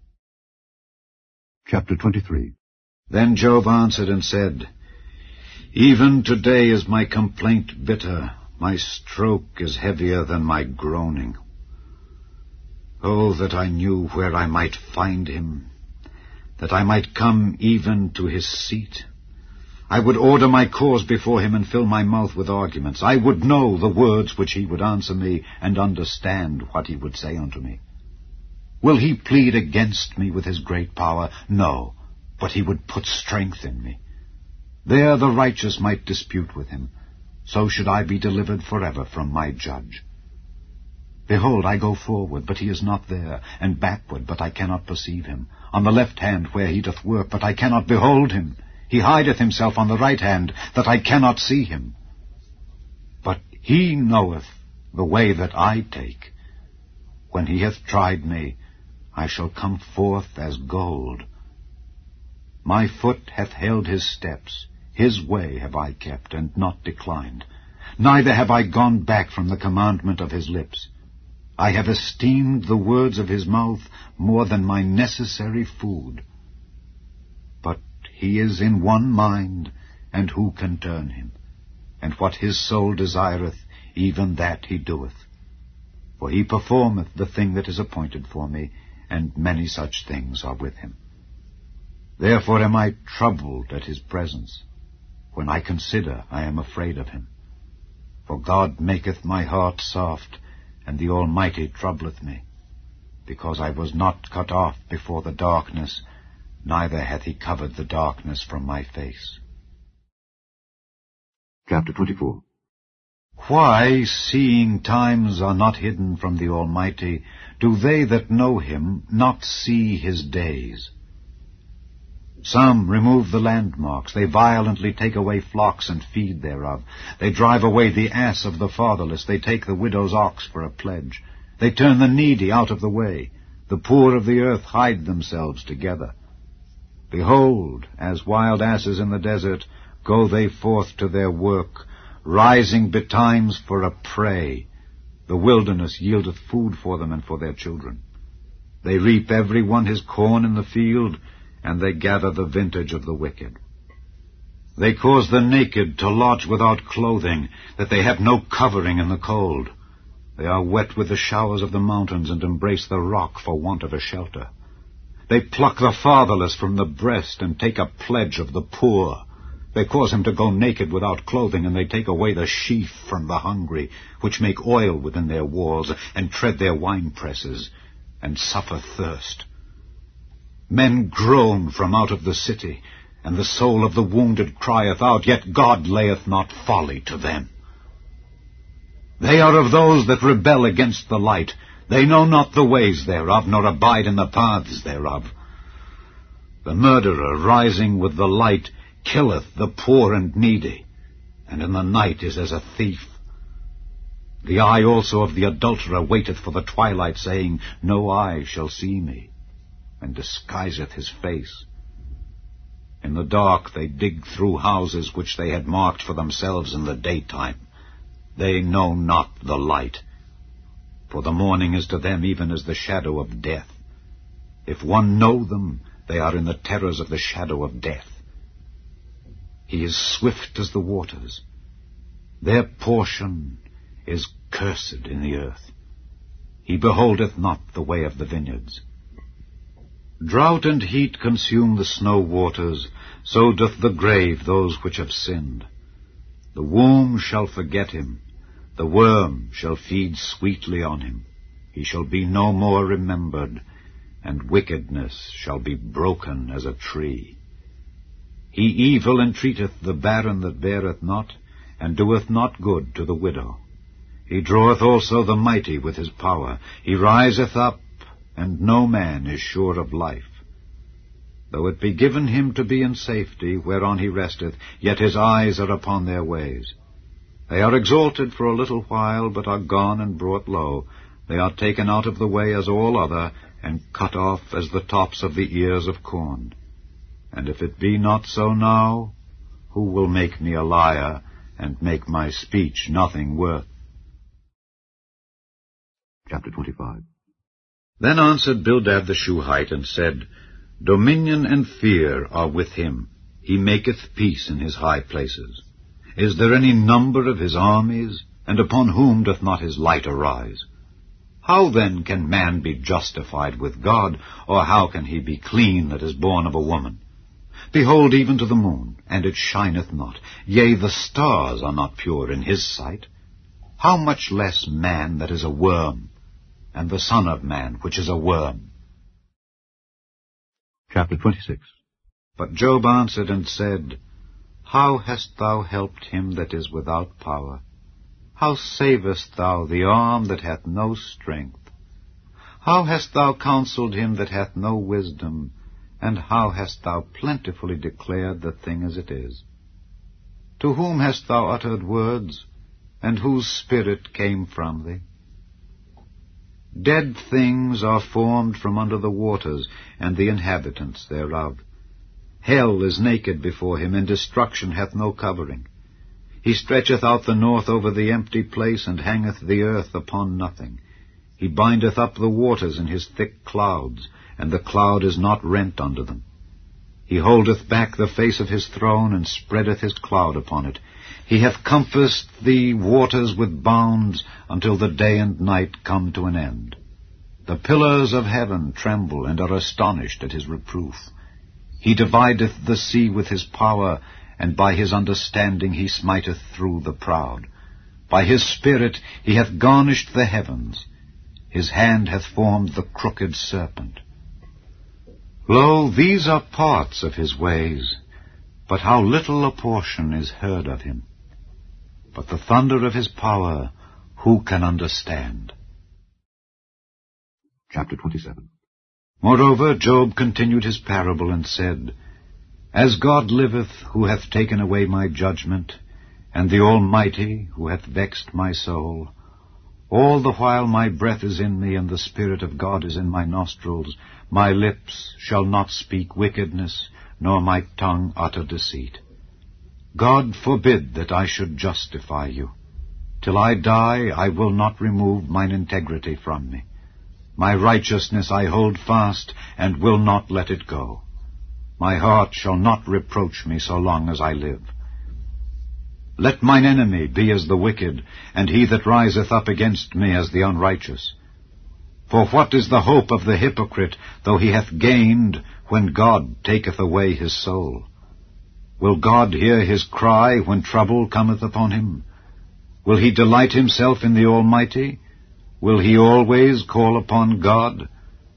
Chapter twenty-three. Then Job answered and said, Even today is my complaint bitter. My stroke is heavier than my groaning. Oh, that I knew where I might find him, that I might come even to his seat. I would order my cause before him, and fill my mouth with arguments. I would know the words which he would answer me, and understand what he would say unto me. Will he plead against me with his great power? No, but he would put strength in me. There the righteous might dispute with him. So should I be delivered forever from my judge. Behold, I go forward, but he is not there, and backward, but I cannot perceive him. On the left hand where he doth work, but I cannot behold him. He hideth himself on the right hand, that I cannot see him. But he knoweth the way that I take. When he hath tried me, I shall come forth as gold. My foot hath held his steps. His way have I kept, and not declined. Neither have I gone back from the commandment of his lips. I have esteemed the words of his mouth more than my necessary food. But he is in one mind, and who can turn him? And what his soul desireth, even that he doeth. For he performeth the thing that is appointed for me, and many such things are with him. Therefore am I troubled at his presence. When I consider, I am afraid of him. For God maketh my heart soft, and the Almighty troubleth me, because I was not cut off before the darkness, neither hath he covered the darkness from my face. Chapter twenty-four. Why, seeing times are not hidden from the Almighty, do they that know him not see his days? Some remove the landmarks, they violently take away flocks and feed thereof. They drive away the ass of the fatherless, they take the widow's ox for a pledge. They turn the needy out of the way, the poor of the earth hide themselves together. Behold, as wild asses in the desert, go they forth to their work, rising betimes for a prey. The wilderness yieldeth food for them and for their children. They reap every one his corn in the field, and they gather the vintage of the wicked. They cause the naked to lodge without clothing, that they have no covering in the cold. They are wet with the showers of the mountains, and embrace the rock for want of a shelter. They pluck the fatherless from the breast, and take a pledge of the poor. They cause him to go naked without clothing, and they take away the sheaf from the hungry, which make oil within their walls, and tread their winepresses, and suffer thirst. Men groan from out of the city, and the soul of the wounded crieth out, yet God layeth not folly to them. They are of those that rebel against the light. They know not the ways thereof, nor abide in the paths thereof. The murderer rising with the light killeth the poor and needy, and in the night is as a thief. The eye also of the adulterer waiteth for the twilight, saying, No eye shall see me, and disguiseth his face. In the dark they dig through houses which they had marked for themselves in the daytime. They know not the light, for the morning is to them even as the shadow of death. If one know them, they are in the terrors of the shadow of death. He is swift as the waters. Their portion is cursed in the earth. He beholdeth not the way of the vineyards. Drought and heat consume the snow waters, so doth the grave those which have sinned. The womb shall forget him, the worm shall feed sweetly on him. He shall be no more remembered, and wickedness shall be broken as a tree. He evil entreateth the barren that beareth not, and doeth not good to the widow. He draweth also the mighty with his power. He riseth up, and no man is sure of life. Though it be given him to be in safety, whereon he resteth, yet his eyes are upon their ways. They are exalted for a little while, but are gone and brought low. They are taken out of the way as all other, and cut off as the tops of the ears of corn. And if it be not so now, who will make me a liar, and make my speech nothing worth? Chapter twenty-five. Then answered Bildad the Shuhite, and said, Dominion and fear are with him. He maketh peace in his high places. Is there any number of his armies? And upon whom doth not his light arise? How then can man be justified with God, or how can he be clean that is born of a woman? Behold, even to the moon, and it shineth not. Yea, the stars are not pure in his sight. How much less man that is a worm, and the Son of Man which is a worm? Chapter twenty-six. But Job answered and said, How hast thou helped him that is without power? How savest thou the arm that hath no strength? How hast thou counselled him that hath no wisdom? And how hast thou plentifully declared the thing as it is? To whom hast thou uttered words, and whose spirit came from thee? Dead things are formed from under the waters, and the inhabitants thereof. Hell is naked before him, and destruction hath no covering. He stretcheth out the north over the empty place, and hangeth the earth upon nothing. He bindeth up the waters in his thick clouds, and the cloud is not rent under them. He holdeth back the face of his throne, and spreadeth his cloud upon it. He hath compassed the waters with bounds, until the day and night come to an end. The pillars of heaven tremble, and are astonished at his reproof. He divideth the sea with his power, and by his understanding he smiteth through the proud. By his spirit he hath garnished the heavens. His hand hath formed the crooked serpent. Lo, these are parts of his ways, but how little a portion is heard of him. But the thunder of his power, who can understand? Chapter twenty-seven. Moreover, Job continued his parable, and said, As God liveth, who hath taken away my judgment, and the Almighty, who hath vexed my soul, all the while my breath is in me, and the Spirit of God is in my nostrils, my lips shall not speak wickedness, nor my tongue utter deceit. God forbid that I should justify you. Till I die, I will not remove mine integrity from me. My righteousness I hold fast, and will not let it go. My heart shall not reproach me so long as I live. Let mine enemy be as the wicked, and he that riseth up against me as the unrighteous. For what is the hope of the hypocrite, though he hath gained, when God taketh away his soul? Will God hear his cry when trouble cometh upon him? Will he delight himself in the Almighty? Will he always call upon God?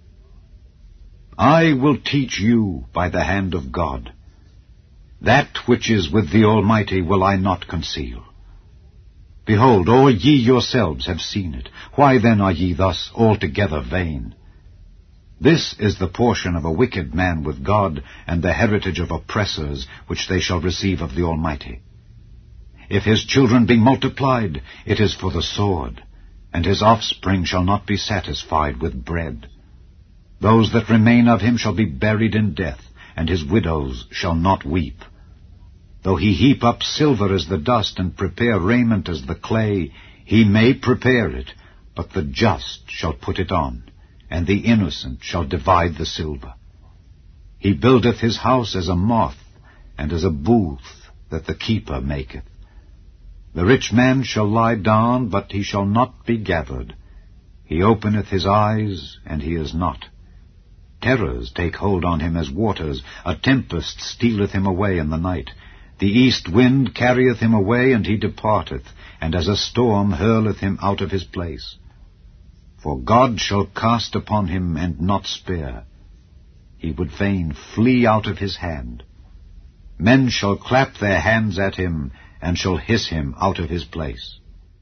I will teach you by the hand of God. That which is with the Almighty will I not conceal. Behold, all ye yourselves have seen it. Why then are ye thus altogether vain? This is the portion of a wicked man with God, and the heritage of oppressors, which they shall receive of the Almighty. If his children be multiplied, it is for the sword, and his offspring shall not be satisfied with bread. Those that remain of him shall be buried in death, and his widows shall not weep. Though he heap up silver as the dust, and prepare raiment as the clay, he may prepare it, but the just shall put it on, and the innocent shall divide the silver. He buildeth his house as a moth, and as a booth that the keeper maketh. The rich man shall lie down, but he shall not be gathered. He openeth his eyes, and he is not. Terrors take hold on him as waters. A tempest stealeth him away in the night. The east wind carrieth him away, and he departeth, and as a storm hurleth him out of his place. For God shall cast upon him, and not spare. He would fain flee out of his hand. Men shall clap their hands at him, and shall hiss him out of his place.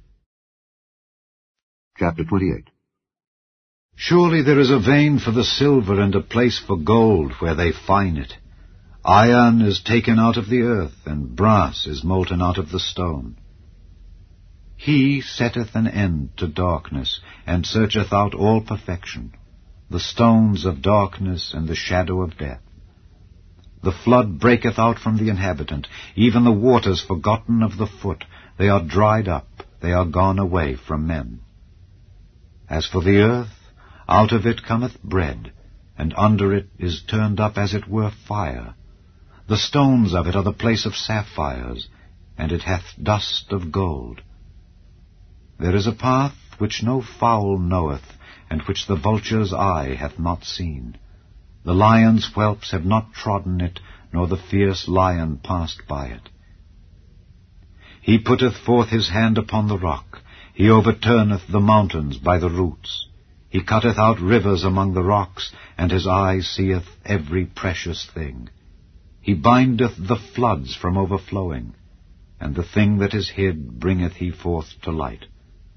Chapter twenty-eight. Surely there is a vein for the silver, and a place for gold where they fine it. Iron is taken out of the earth, and brass is molten out of the stone. He setteth an end to darkness, and searcheth out all perfection, the stones of darkness and the shadow of death. The flood breaketh out from the inhabitant, even the waters forgotten of the foot. They are dried up, they are gone away from men. As for the earth, out of it cometh bread, and under it is turned up as it were fire. The stones of it are the place of sapphires, and it hath dust of gold. There is a path which no fowl knoweth, and which the vulture's eye hath not seen. The lion's whelps have not trodden it, nor the fierce lion passed by it. He putteth forth his hand upon the rock. He overturneth the mountains by the roots. He cutteth out rivers among the rocks, and his eye seeth every precious thing. He bindeth the floods from overflowing, and the thing that is hid bringeth he forth to light.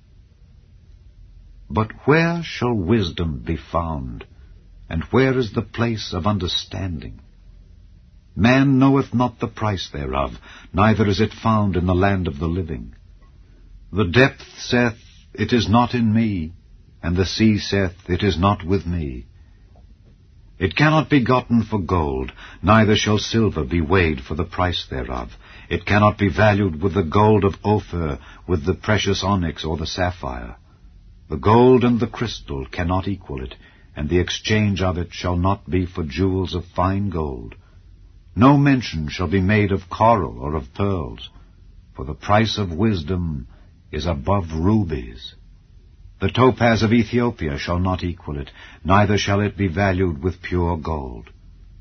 But where shall wisdom be found, and where is the place of understanding? Man knoweth not the price thereof, neither is it found in the land of the living. The depth saith, It is not in me, and the sea saith, It is not with me. It cannot be gotten for gold, neither shall silver be weighed for the price thereof. It cannot be valued with the gold of Ophir, with the precious onyx or the sapphire. The gold and the crystal cannot equal it, and the exchange of it shall not be for jewels of fine gold. No mention shall be made of coral or of pearls, for the price of wisdom is above rubies. The topaz of Ethiopia shall not equal it, neither shall it be valued with pure gold.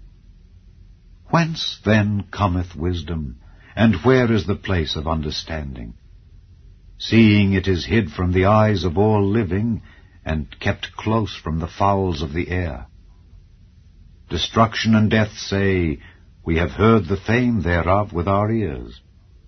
Whence then cometh wisdom, and where is the place of understanding? Seeing it is hid from the eyes of all living, and kept close from the fowls of the air. Destruction and death say, We have heard the fame thereof with our ears.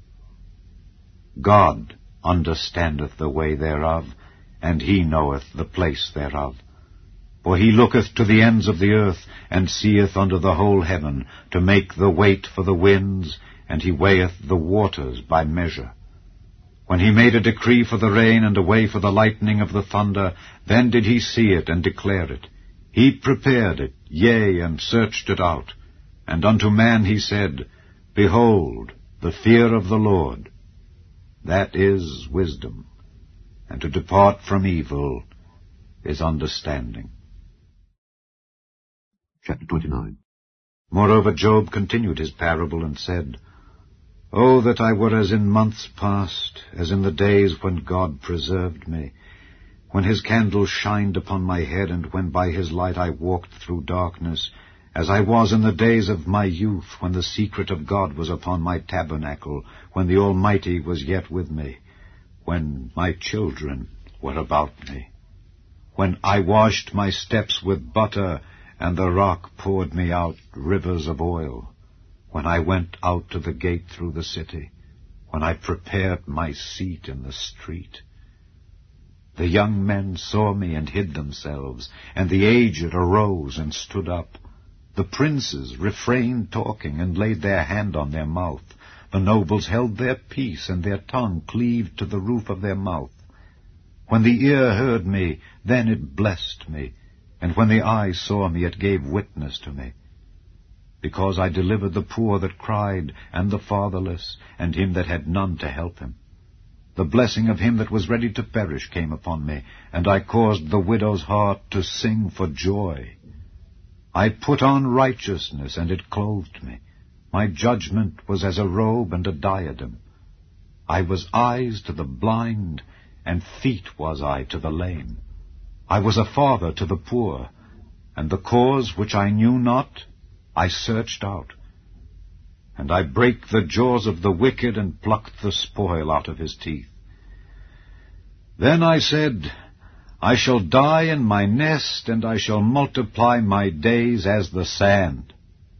God understandeth the way thereof, and he knoweth the place thereof. For he looketh to the ends of the earth, and seeth under the whole heaven, to make the weight for the winds, and he weigheth the waters by measure. When he made a decree for the rain, and a way for the lightning of the thunder, then did he see it and declare it. He prepared it, yea, and searched it out. And unto man he said, Behold, the fear of the Lord, that is wisdom, and to depart from evil is understanding. Chapter twenty-nine. Moreover Job continued his parable and said, Oh, that I were as in months past, as in the days when God preserved me, when his candle shined upon my head, and when by his light I walked through darkness, as I was in the days of my youth, when the secret of God was upon my tabernacle, when the Almighty was yet with me, when my children were about me, when I washed my steps with butter, and the rock poured me out rivers of oil, when I went out to the gate through the city, when I prepared my seat in the street. The young men saw me and hid themselves, and the aged arose and stood up. The princes refrained talking, and laid their hand on their mouth. The nobles held their peace, and their tongue cleaved to the roof of their mouth. When the ear heard me, then it blessed me, and when the eye saw me, it gave witness to me. Because I delivered the poor that cried, and the fatherless, and him that had none to help him. The blessing of him that was ready to perish came upon me, and I caused the widow's heart to sing for joy. I put on righteousness, and it clothed me. My judgment was as a robe and a diadem. I was eyes to the blind, and feet was I to the lame. I was a father to the poor, and the cause which I knew not, I searched out. And I brake the jaws of the wicked, and plucked the spoil out of his teeth. Then I said, I shall die in my nest, and I shall multiply my days as the sand.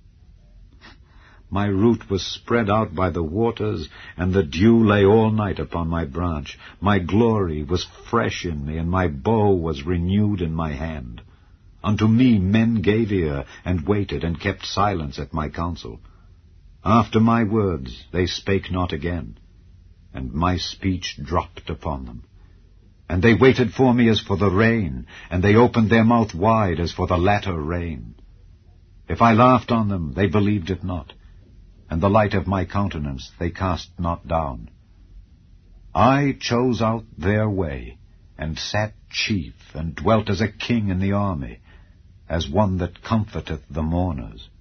My root was spread out by the waters, and the dew lay all night upon my branch. My glory was fresh in me, and my bow was renewed in my hand. Unto me men gave ear, and waited, and kept silence at my counsel. After my words they spake not again, and my speech dropped upon them. And they waited for me as for the rain, and they opened their mouth wide as for the latter rain. If I laughed on them, they believed it not, and the light of my countenance they cast not down. I chose out their way, and sat chief, and dwelt as a king in the army, as one that comforteth the mourners.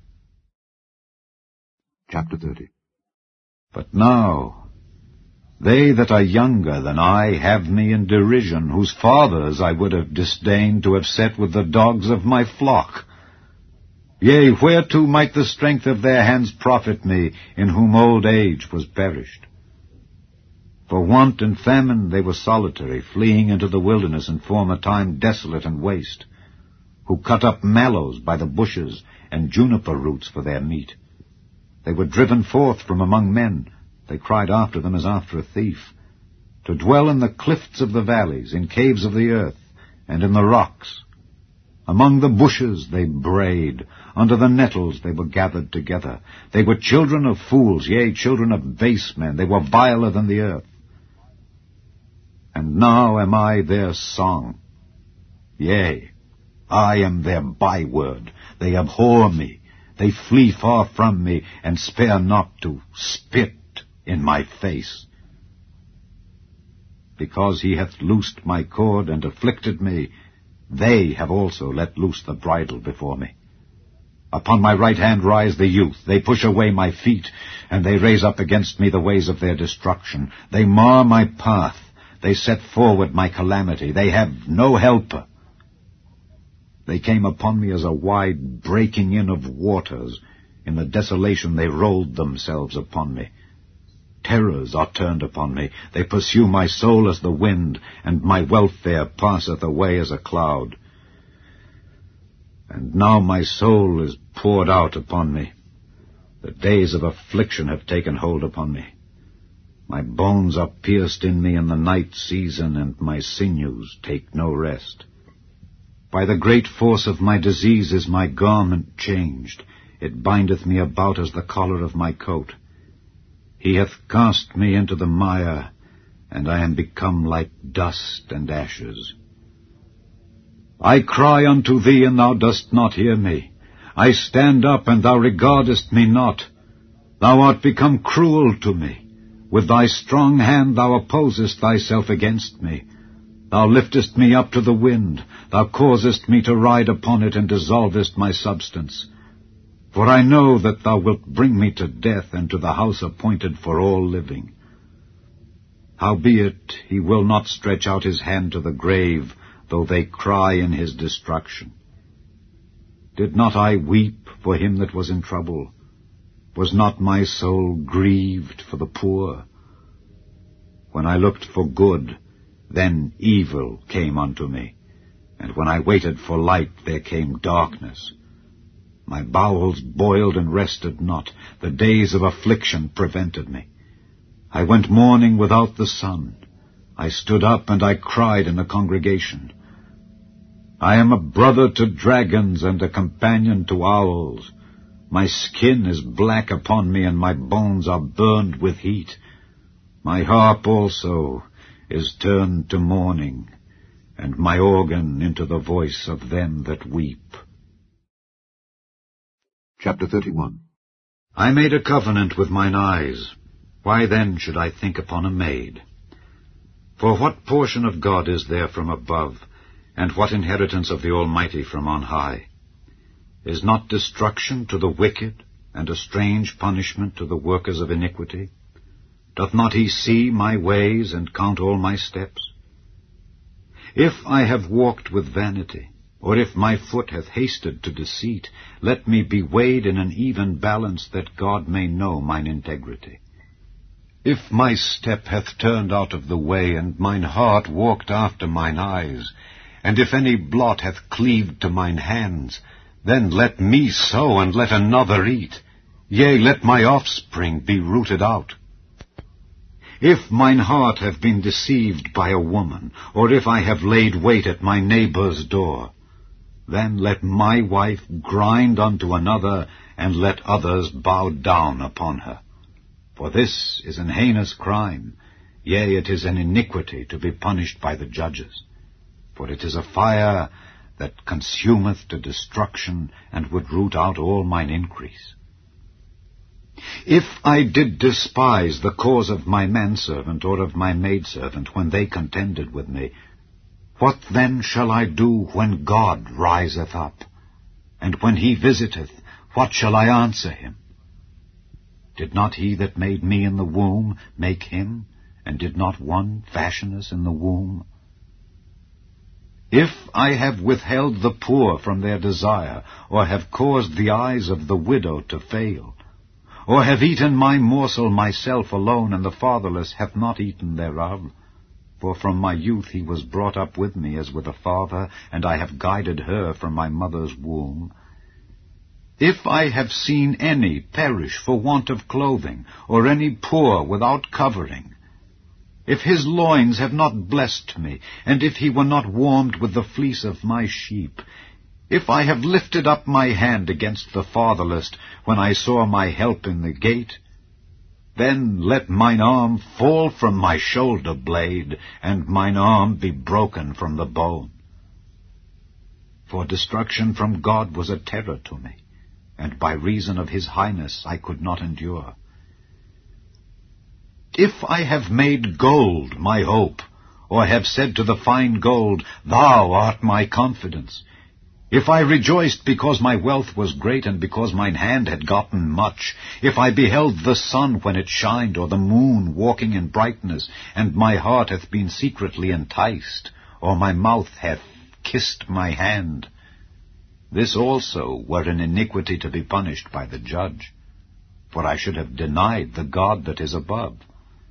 Chapter thirty. But now they that are younger than I have me in derision, whose fathers I would have disdained to have set with the dogs of my flock. Yea, whereto might the strength of their hands profit me, in whom old age was perished? For want and famine they were solitary, fleeing into the wilderness in former time desolate and waste, who cut up mallows by the bushes, and juniper roots for their meat. They were driven forth from among men. They cried after them as after a thief, to dwell in the cliffs of the valleys, in caves of the earth, and in the rocks. Among the bushes they brayed, under the nettles they were gathered together. They were children of fools, yea, children of base men. They were viler than the earth. And now am I their song. Yea, I am their byword. They abhor me. They flee far from me, and spare not to spit in my face. Because he hath loosed my cord and afflicted me, they have also let loose the bridle before me. Upon my right hand rise the youth. They push away my feet, and they raise up against me the ways of their destruction. They mar my path. They set forward my calamity. They have no helper. They came upon me as a wide breaking in of waters. In the desolation they rolled themselves upon me. Terrors are turned upon me. They pursue my soul as the wind, and my welfare passeth away as a cloud. And now my soul is poured out upon me. The days of affliction have taken hold upon me. My bones are pierced in me in the night season, and my sinews take no rest. By the great force of my disease is my garment changed. It bindeth me about as the collar of my coat. He hath cast me into the mire, and I am become like dust and ashes. I cry unto thee, and thou dost not hear me. I stand up, and thou regardest me not. Thou art become cruel to me. With thy strong hand thou opposest thyself against me. Thou liftest me up to the wind. Thou causest me to ride upon it, and dissolvest my substance. For I know that thou wilt bring me to death, and to the house appointed for all living. Howbeit he will not stretch out his hand to the grave, though they cry in his destruction. Did not I weep for him that was in trouble? Was not my soul grieved for the poor? When I looked for good, then evil came unto me, and when I waited for light, there came darkness. My bowels boiled and rested not. The days of affliction prevented me. I went mourning without the sun. I stood up and I cried in the congregation. I am a brother to dragons and a companion to owls. My skin is black upon me, and my bones are burned with heat. My harp also is turned to mourning, and my organ into the voice of them that weep. Chapter thirty-one. I made a covenant with mine eyes. Why then should I think upon a maid? For what portion of God is there from above, and what inheritance of the Almighty from on high? Is not destruction to the wicked, and a strange punishment to the workers of iniquity? Doth not he see my ways, and count all my steps? If I have walked with vanity, or if my foot hath hasted to deceit, let me be weighed in an even balance, that God may know mine integrity. If my step hath turned out of the way, and mine heart walked after mine eyes, and if any blot hath cleaved to mine hands, then let me sow, and let another eat. Yea, let my offspring be rooted out. If mine heart have been deceived by a woman, or if I have laid wait at my neighbour's door, then let my wife grind unto another, and let others bow down upon her. For this is an heinous crime, yea, it is an iniquity to be punished by the judges. For it is a fire that consumeth to destruction, and would root out all mine increase. If I did despise the cause of my manservant or of my maidservant when they contended with me, what then shall I do when God riseth up? And when he visiteth, what shall I answer him? Did not he that made me in the womb make him? And did not one fashion us in the womb? If I have withheld the poor from their desire, or have caused the eyes of the widow to fail, or have eaten my morsel myself alone, and the fatherless hath not eaten thereof, for from my youth he was brought up with me as with a father, and I have guided her from my mother's womb. If I have seen any perish for want of clothing, or any poor without covering, if his loins have not blessed me, and if he were not warmed with the fleece of my sheep, if I have lifted up my hand against the fatherless, when I saw my help in the gate, then let mine arm fall from my shoulder blade, and mine arm be broken from the bone. for destruction from God was a terror to me, and by reason of his highness I could not endure. If I have made gold my hope, or have said to the fine gold, Thou art my confidence, if I rejoiced because my wealth was great, and because mine hand had gotten much, if I beheld the sun when it shined, or the moon walking in brightness, and my heart hath been secretly enticed, or my mouth hath kissed my hand, this also were an iniquity to be punished by the judge, for I should have denied the God that is above.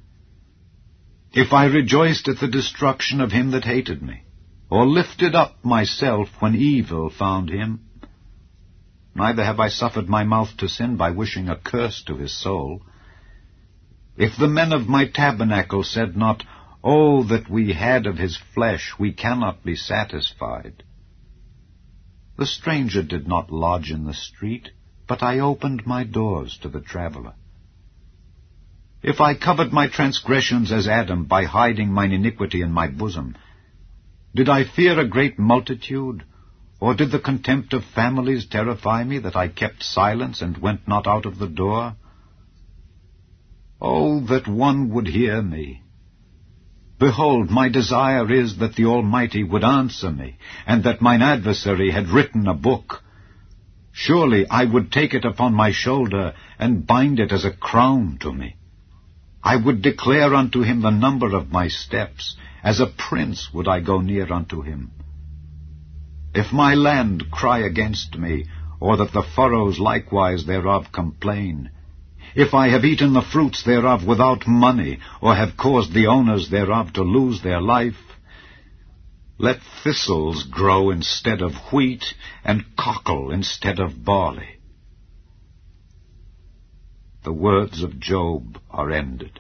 If I rejoiced at the destruction of him that hated me, or lifted up myself when evil found him, neither have I suffered my mouth to sin by wishing a curse to his soul. If the men of my tabernacle said not, Oh, that we had of his flesh, we cannot be satisfied. The stranger did not lodge in the street, but I opened my doors to the traveller. If I covered my transgressions as Adam by hiding mine iniquity in my bosom, did I fear a great multitude, or did the contempt of families terrify me, that I kept silence and went not out of the door? Oh, that one would hear me! Behold, my desire is that the Almighty would answer me, and that mine adversary had written a book. Surely I would take it upon my shoulder, and bind it as a crown to me. I would declare unto him the number of my steps. As a prince would I go near unto him. If my land cry against me, or that the furrows likewise thereof complain, if I have eaten the fruits thereof without money, or have caused the owners thereof to lose their life, let thistles grow instead of wheat, and cockle instead of barley. The words of Job are ended.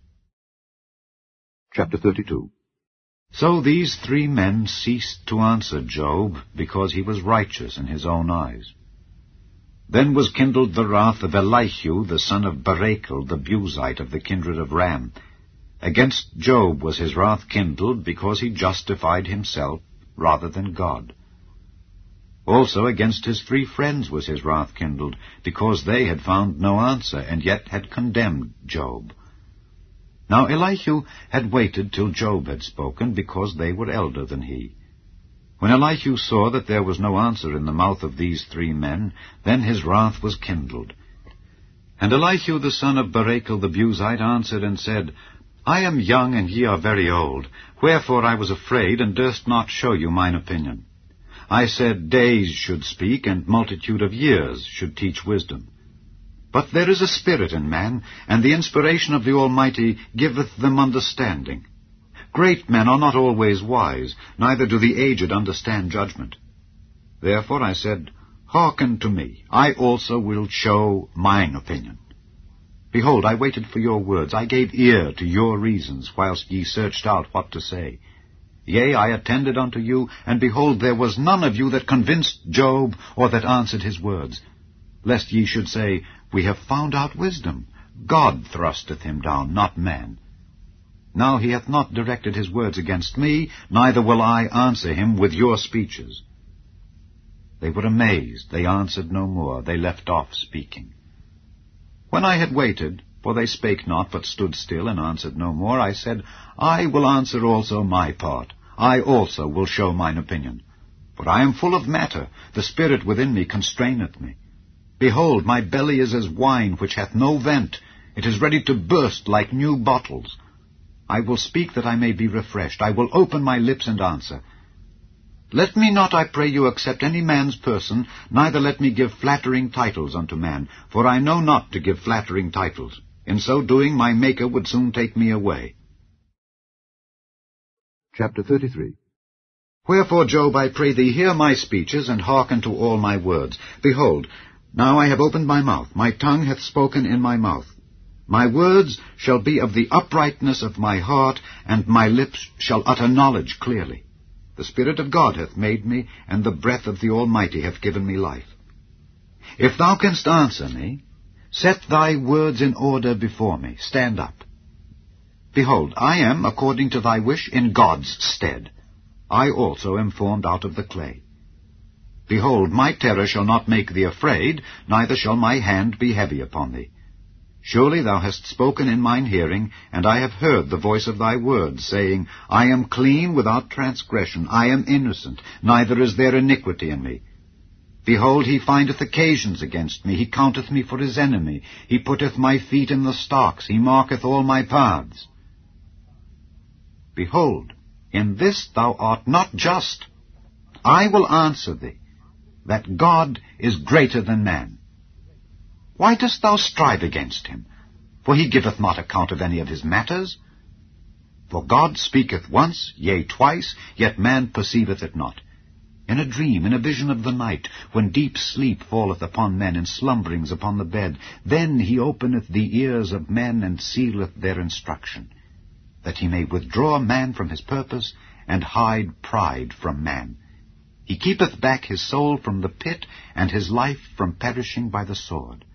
Chapter thirty-two. So these three men ceased to answer Job, because he was righteous in his own eyes. Then was kindled the wrath of Elihu, the son of Barachel, the Buzite of the kindred of Ram. Against Job was his wrath kindled, because he justified himself rather than God. Also against his three friends was his wrath kindled, because they had found no answer, and yet had condemned Job. Now Elihu had waited till Job had spoken, because they were elder than he. When Elihu saw that there was no answer in the mouth of these three men, then his wrath was kindled. And Elihu the son of Barachel the Buzite answered and said, I am young, and ye are very old. Wherefore I was afraid, and durst not show you mine opinion. I said, Days should speak, and multitude of years should teach wisdom. But there is a spirit in man, and the inspiration of the Almighty giveth them understanding. Great men are not always wise, neither do the aged understand judgment. Therefore I said, Hearken to me, I also will show mine opinion. Behold, I waited for your words, I gave ear to your reasons, whilst ye searched out what to say. Yea, I attended unto you, and behold, there was none of you that convinced Job, or that answered his words. Lest ye should say, We have found out wisdom. God thrusteth him down, not man. Now he hath not directed his words against me, neither will I answer him with your speeches. They were amazed, they answered no more, they left off speaking. When I had waited, for they spake not, but stood still, and answered no more, I said, I will answer also my part. I also will show mine opinion. For I am full of matter, the spirit within me constraineth me. Behold, my belly is as wine which hath no vent. It is ready to burst like new bottles. I will speak that I may be refreshed. I will open my lips and answer. Let me not, I pray you, accept any man's person, neither let me give flattering titles unto man, for I know not to give flattering titles. In so doing, my Maker would soon take me away. Chapter thirty-three. Wherefore, Job, I pray thee, hear my speeches, and hearken to all my words. Behold, now I have opened my mouth, my tongue hath spoken in my mouth. My words shall be of the uprightness of my heart, and my lips shall utter knowledge clearly. The Spirit of God hath made me, and the breath of the Almighty hath given me life. If thou canst answer me, set thy words in order before me. Stand up. Behold, I am, according to thy wish, in God's stead. I also am formed out of the clay. Behold, my terror shall not make thee afraid, neither shall my hand be heavy upon thee. Surely thou hast spoken in mine hearing, and I have heard the voice of thy words, saying, I am clean without transgression, I am innocent, neither is there iniquity in me. Behold, he findeth occasions against me, he counteth me for his enemy, he putteth my feet in the stocks, he marketh all my paths. Behold, in this thou art not just. I will answer thee, that God is greater than man. Why dost thou strive against him? For he giveth not account of any of his matters. For God speaketh once, yea, twice, yet man perceiveth it not. In a dream, in a vision of the night, when deep sleep falleth upon men, in slumberings upon the bed, then he openeth the ears of men, and sealeth their instruction, that he may withdraw man from his purpose, and hide pride from man. He keepeth back his soul from the pit, and his life from perishing by the sword.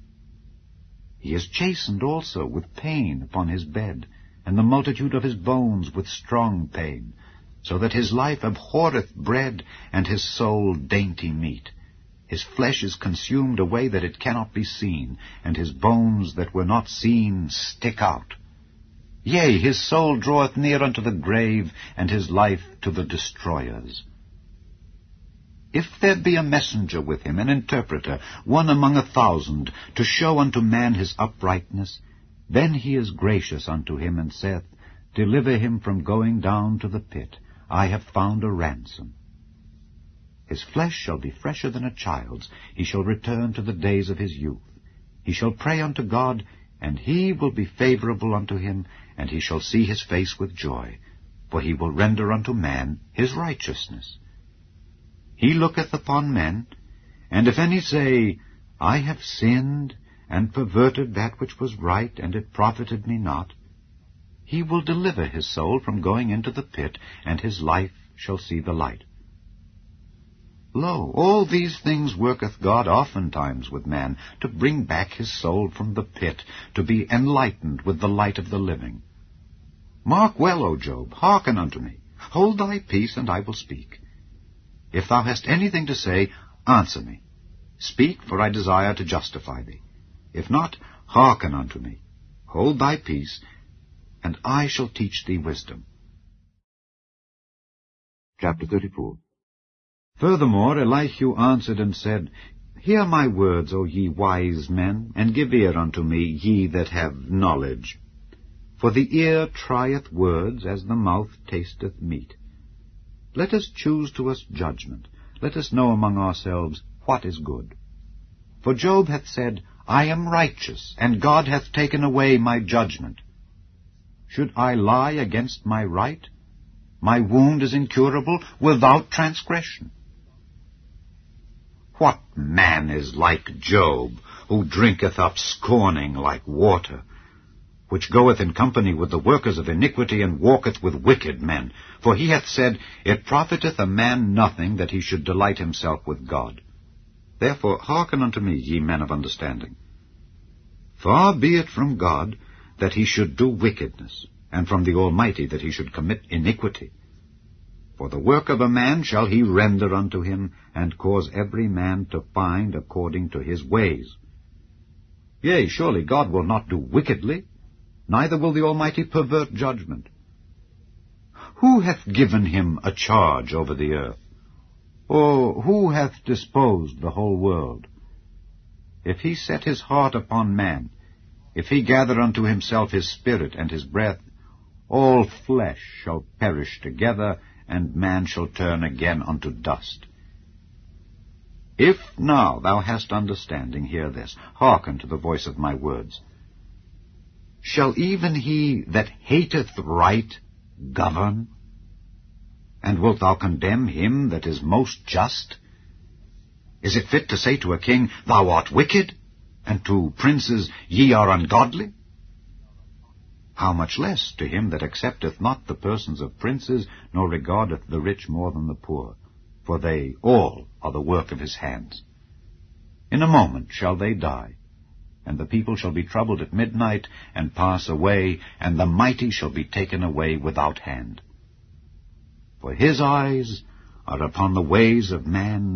He is chastened also with pain upon his bed, and the multitude of his bones with strong pain, so that his life abhorreth bread, and his soul dainty meat. His flesh is consumed away that it cannot be seen, and his bones that were not seen stick out. Yea, his soul draweth near unto the grave, and his life to the destroyers. If there be a messenger with him, an interpreter, one among a thousand, to show unto man his uprightness, then he is gracious unto him, and saith, Deliver him from going down to the pit. I have found a ransom. His flesh shall be fresher than a child's. He shall return to the days of his youth. He shall pray unto God, and he will be favorable unto him, and he shall see his face with joy. For he will render unto man his righteousness. He looketh upon men, and if any say, I have sinned, and perverted that which was right, and it profited me not, he will deliver his soul from going into the pit, and his life shall see the light. Lo, all these things worketh God oftentimes with man, to bring back his soul from the pit, to be enlightened with the light of the living. Mark well, O Job, hearken unto me. Hold thy peace, and I will speak. If thou hast anything to say, answer me. Speak, for I desire to justify thee. If not, hearken unto me. Hold thy peace, and I shall teach thee wisdom. Chapter thirty-four. Furthermore Elihu answered and said, Hear my words, O ye wise men, and give ear unto me, ye that have knowledge. For the ear trieth words, as the mouth tasteth meat. Let us choose to us judgment. Let us know among ourselves what is good. For Job hath said, I am righteous, and God hath taken away my judgment. Should I lie against my right? My wound is incurable without transgression. What man is like Job, who drinketh up scorning like water, which goeth in company with the workers of iniquity, and walketh with wicked men? For he hath said, It profiteth a man nothing that he should delight himself with God. Therefore hearken unto me, ye men of understanding. Far be it from God that he should do wickedness, and from the Almighty that he should commit iniquity. For the work of a man shall he render unto him, and cause every man to find according to his ways. Yea, surely God will not do wickedly, neither will the Almighty pervert judgment. Who hath given him a charge over the earth? Or who hath disposed the whole world? If he set his heart upon man, if he gather unto himself his spirit and his breath, all flesh shall perish together, and man shall turn again unto dust. If now thou hast understanding, hear this, hearken to the voice of my words. Shall even he that hateth right govern? And wilt thou condemn him that is most just? Is it fit to say to a king, Thou art wicked, and to princes, Ye are ungodly? How much less to him that accepteth not the persons of princes, nor regardeth the rich more than the poor, for they all are the work of his hands. In a moment shall they die, and the people shall be troubled at midnight, and pass away, and the mighty shall be taken away without hand. For his eyes are upon the ways of man,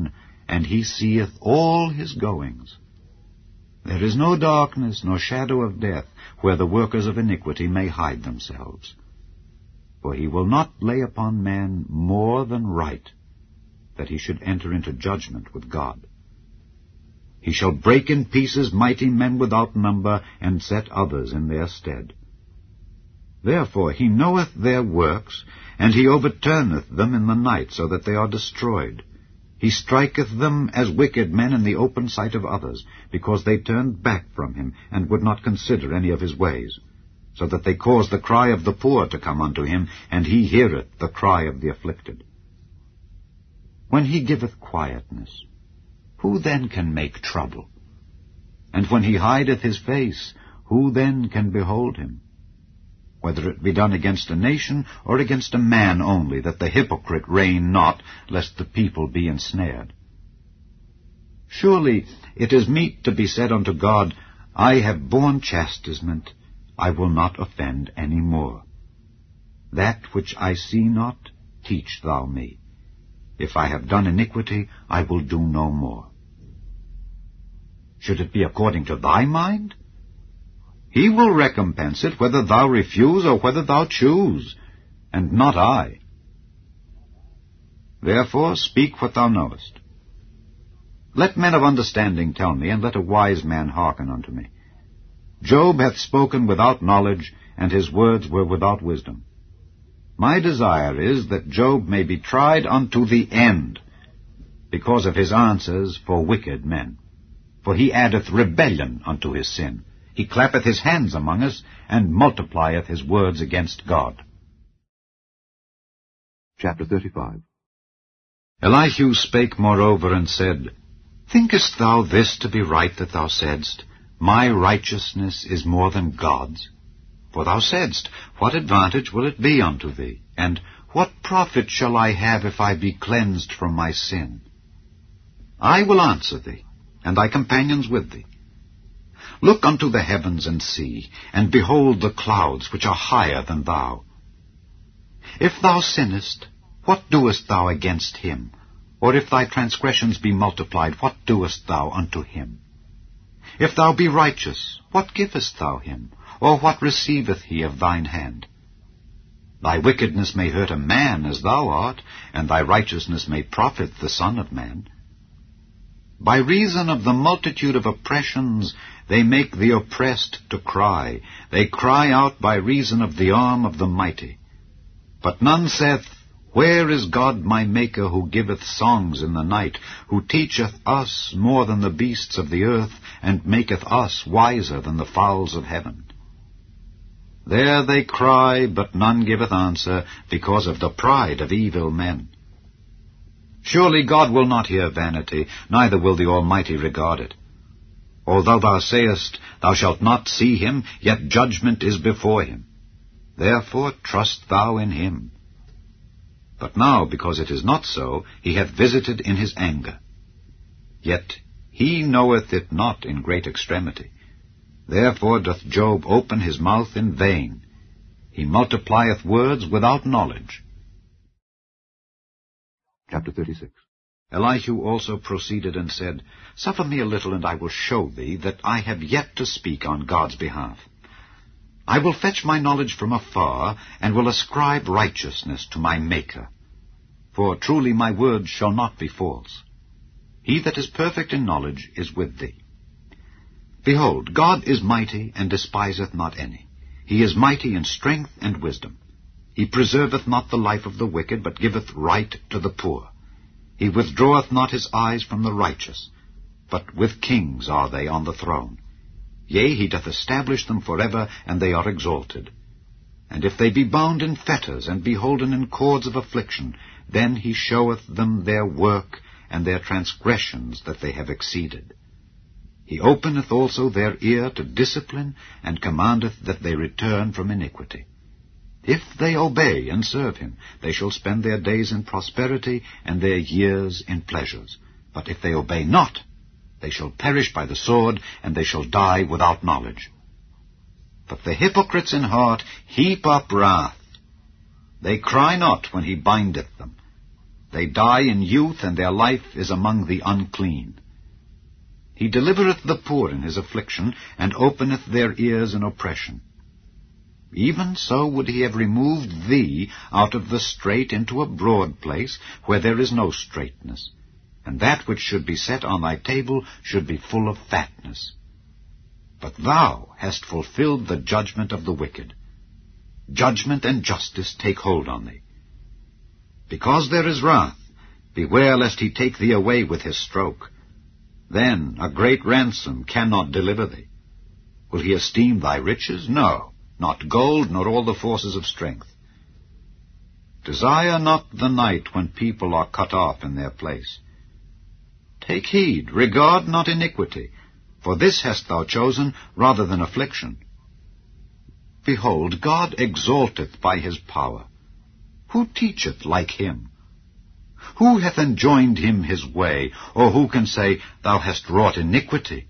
and he seeth all his goings. There is no darkness nor shadow of death where the workers of iniquity may hide themselves. For he will not lay upon man more than right, that he should enter into judgment with God. He shall break in pieces mighty men without number, and set others in their stead. Therefore he knoweth their works, and he overturneth them in the night, so that they are destroyed. He striketh them as wicked men in the open sight of others, because they turned back from him, and would not consider any of his ways, so that they cause the cry of the poor to come unto him, and he heareth the cry of the afflicted. When he giveth quietness, who then can make trouble? And when he hideth his face, who then can behold him? Whether it be done against a nation, or against a man only, that the hypocrite reign not, lest the people be ensnared. Surely it is meet to be said unto God, I have borne chastisement, I will not offend any more. That which I see not, teach thou me. If I have done iniquity, I will do no more. Should it be according to thy mind? He will recompense it, whether thou refuse or whether thou choose, and not I. Therefore speak what thou knowest. Let men of understanding tell me, and let a wise man hearken unto me. Job hath spoken without knowledge, and his words were without wisdom. My desire is that Job may be tried unto the end, because of his answers for wicked men. For he addeth rebellion unto his sin. He clappeth his hands among us, and multiplieth his words against God. Chapter thirty-five. Elihu spake moreover, and said, Thinkest thou this to be right that thou saidst, My righteousness is more than God's? For thou saidst, What advantage will it be unto thee? And what profit shall I have if I be cleansed from my sin? I will answer thee, and thy companions with thee. Look unto the heavens and see, and behold the clouds which are higher than thou. If thou sinnest, what doest thou against him? Or if thy transgressions be multiplied, what doest thou unto him? If thou be righteous, what givest thou him? Or what receiveth he of thine hand? Thy wickedness may hurt a man as thou art, and thy righteousness may profit the Son of Man. By reason of the multitude of oppressions, they make the oppressed to cry. They cry out by reason of the arm of the mighty. But none saith, Where is God my Maker, who giveth songs in the night, who teacheth us more than the beasts of the earth, and maketh us wiser than the fowls of heaven? There they cry, but none giveth answer, because of the pride of evil men. Surely God will not hear vanity, neither will the Almighty regard it. Although thou sayest, Thou shalt not see him, yet judgment is before him. Therefore trust thou in him. But now, because it is not so, he hath visited in his anger. Yet he knoweth it not in great extremity. Therefore doth Job open his mouth in vain. He multiplieth words without knowledge. Chapter thirty-six. Elihu also proceeded and said, Suffer me a little, and I will show thee that I have yet to speak on God's behalf. I will fetch my knowledge from afar, and will ascribe righteousness to my Maker. For truly my words shall not be false. He that is perfect in knowledge is with thee. Behold, God is mighty, and despiseth not any. He is mighty in strength and wisdom. He preserveth not the life of the wicked, but giveth right to the poor. He withdraweth not his eyes from the righteous, but with kings are they on the throne. Yea, he doth establish them forever, and they are exalted. And if they be bound in fetters, and be holden in cords of affliction, then he showeth them their work, and their transgressions that they have exceeded. He openeth also their ear to discipline, and commandeth that they return from iniquity. If they obey and serve him, they shall spend their days in prosperity, and their years in pleasures. But if they obey not, they shall perish by the sword, and they shall die without knowledge. But the hypocrites in heart heap up wrath. They cry not when he bindeth them. They die in youth, and their life is among the unclean. He delivereth the poor in his affliction, and openeth their ears in oppression. Even so would he have removed thee out of the strait into a broad place, where there is no straightness, and that which should be set on thy table should be full of fatness. But thou hast fulfilled the judgment of the wicked. Judgment and justice take hold on thee. Because there is wrath, beware lest he take thee away with his stroke. Then a great ransom cannot deliver thee. Will he esteem thy riches? No, not gold, nor all the forces of strength. Desire not the night when people are cut off in their place. Take heed, regard not iniquity, for this hast thou chosen rather than affliction. Behold, God exalteth by his power. Who teacheth like him? Who hath enjoined him his way, or who can say, Thou hast wrought iniquity?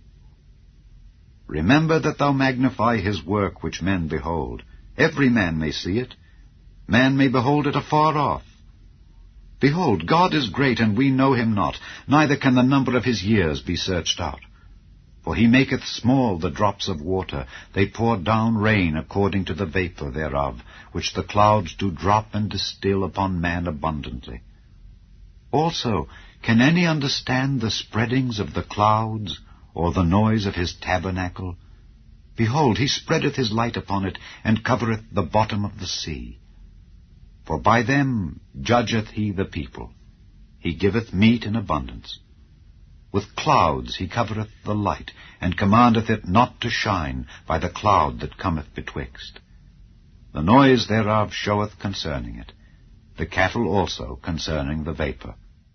Remember that thou magnify his work which men behold. Every man may see it. Man may behold it afar off. Behold, God is great, and we know him not, neither can the number of his years be searched out. For he maketh small the drops of water, they pour down rain according to the vapour thereof, which the clouds do drop and distill upon man abundantly. Also, can any understand the spreadings of the clouds, or the noise of his tabernacle? Behold, he spreadeth his light upon it, and covereth the bottom of the sea. For by them judgeth he the people. He giveth meat in abundance. With clouds he covereth the light, and commandeth it not to shine by the cloud that cometh betwixt. The noise thereof showeth concerning it, the cattle also concerning the vapour.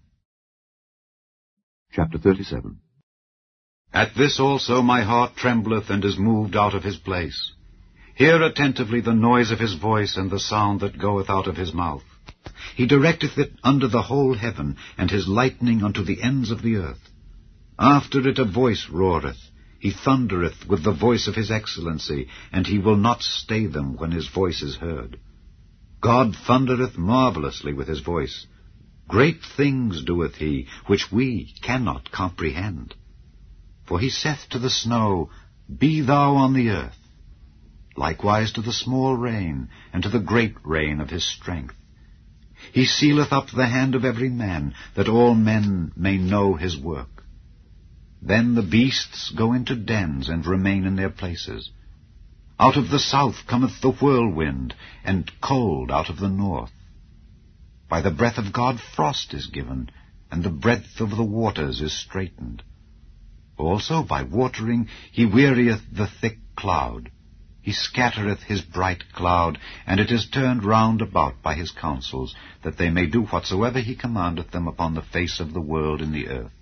Chapter thirty-seven. At this also my heart trembleth, and is moved out of his place. Hear attentively the noise of his voice, and the sound that goeth out of his mouth. He directeth it under the whole heaven, and his lightning unto the ends of the earth. After it a voice roareth. He thundereth with the voice of his excellency, and he will not stay them when his voice is heard. God thundereth marvellously with his voice. Great things doeth he, which we cannot comprehend. For he saith to the snow, Be thou on the earth. Likewise to the small rain, and to the great rain of his strength. He sealeth up the hand of every man, that all men may know his work. Then the beasts go into dens, and remain in their places. Out of the south cometh the whirlwind, and cold out of the north. By the breath of God frost is given, and the breadth of the waters is straitened. Also by watering he wearieth the thick cloud. He scattereth his bright cloud, and it is turned round about by his counsels, that they may do whatsoever he commandeth them upon the face of the world in the earth.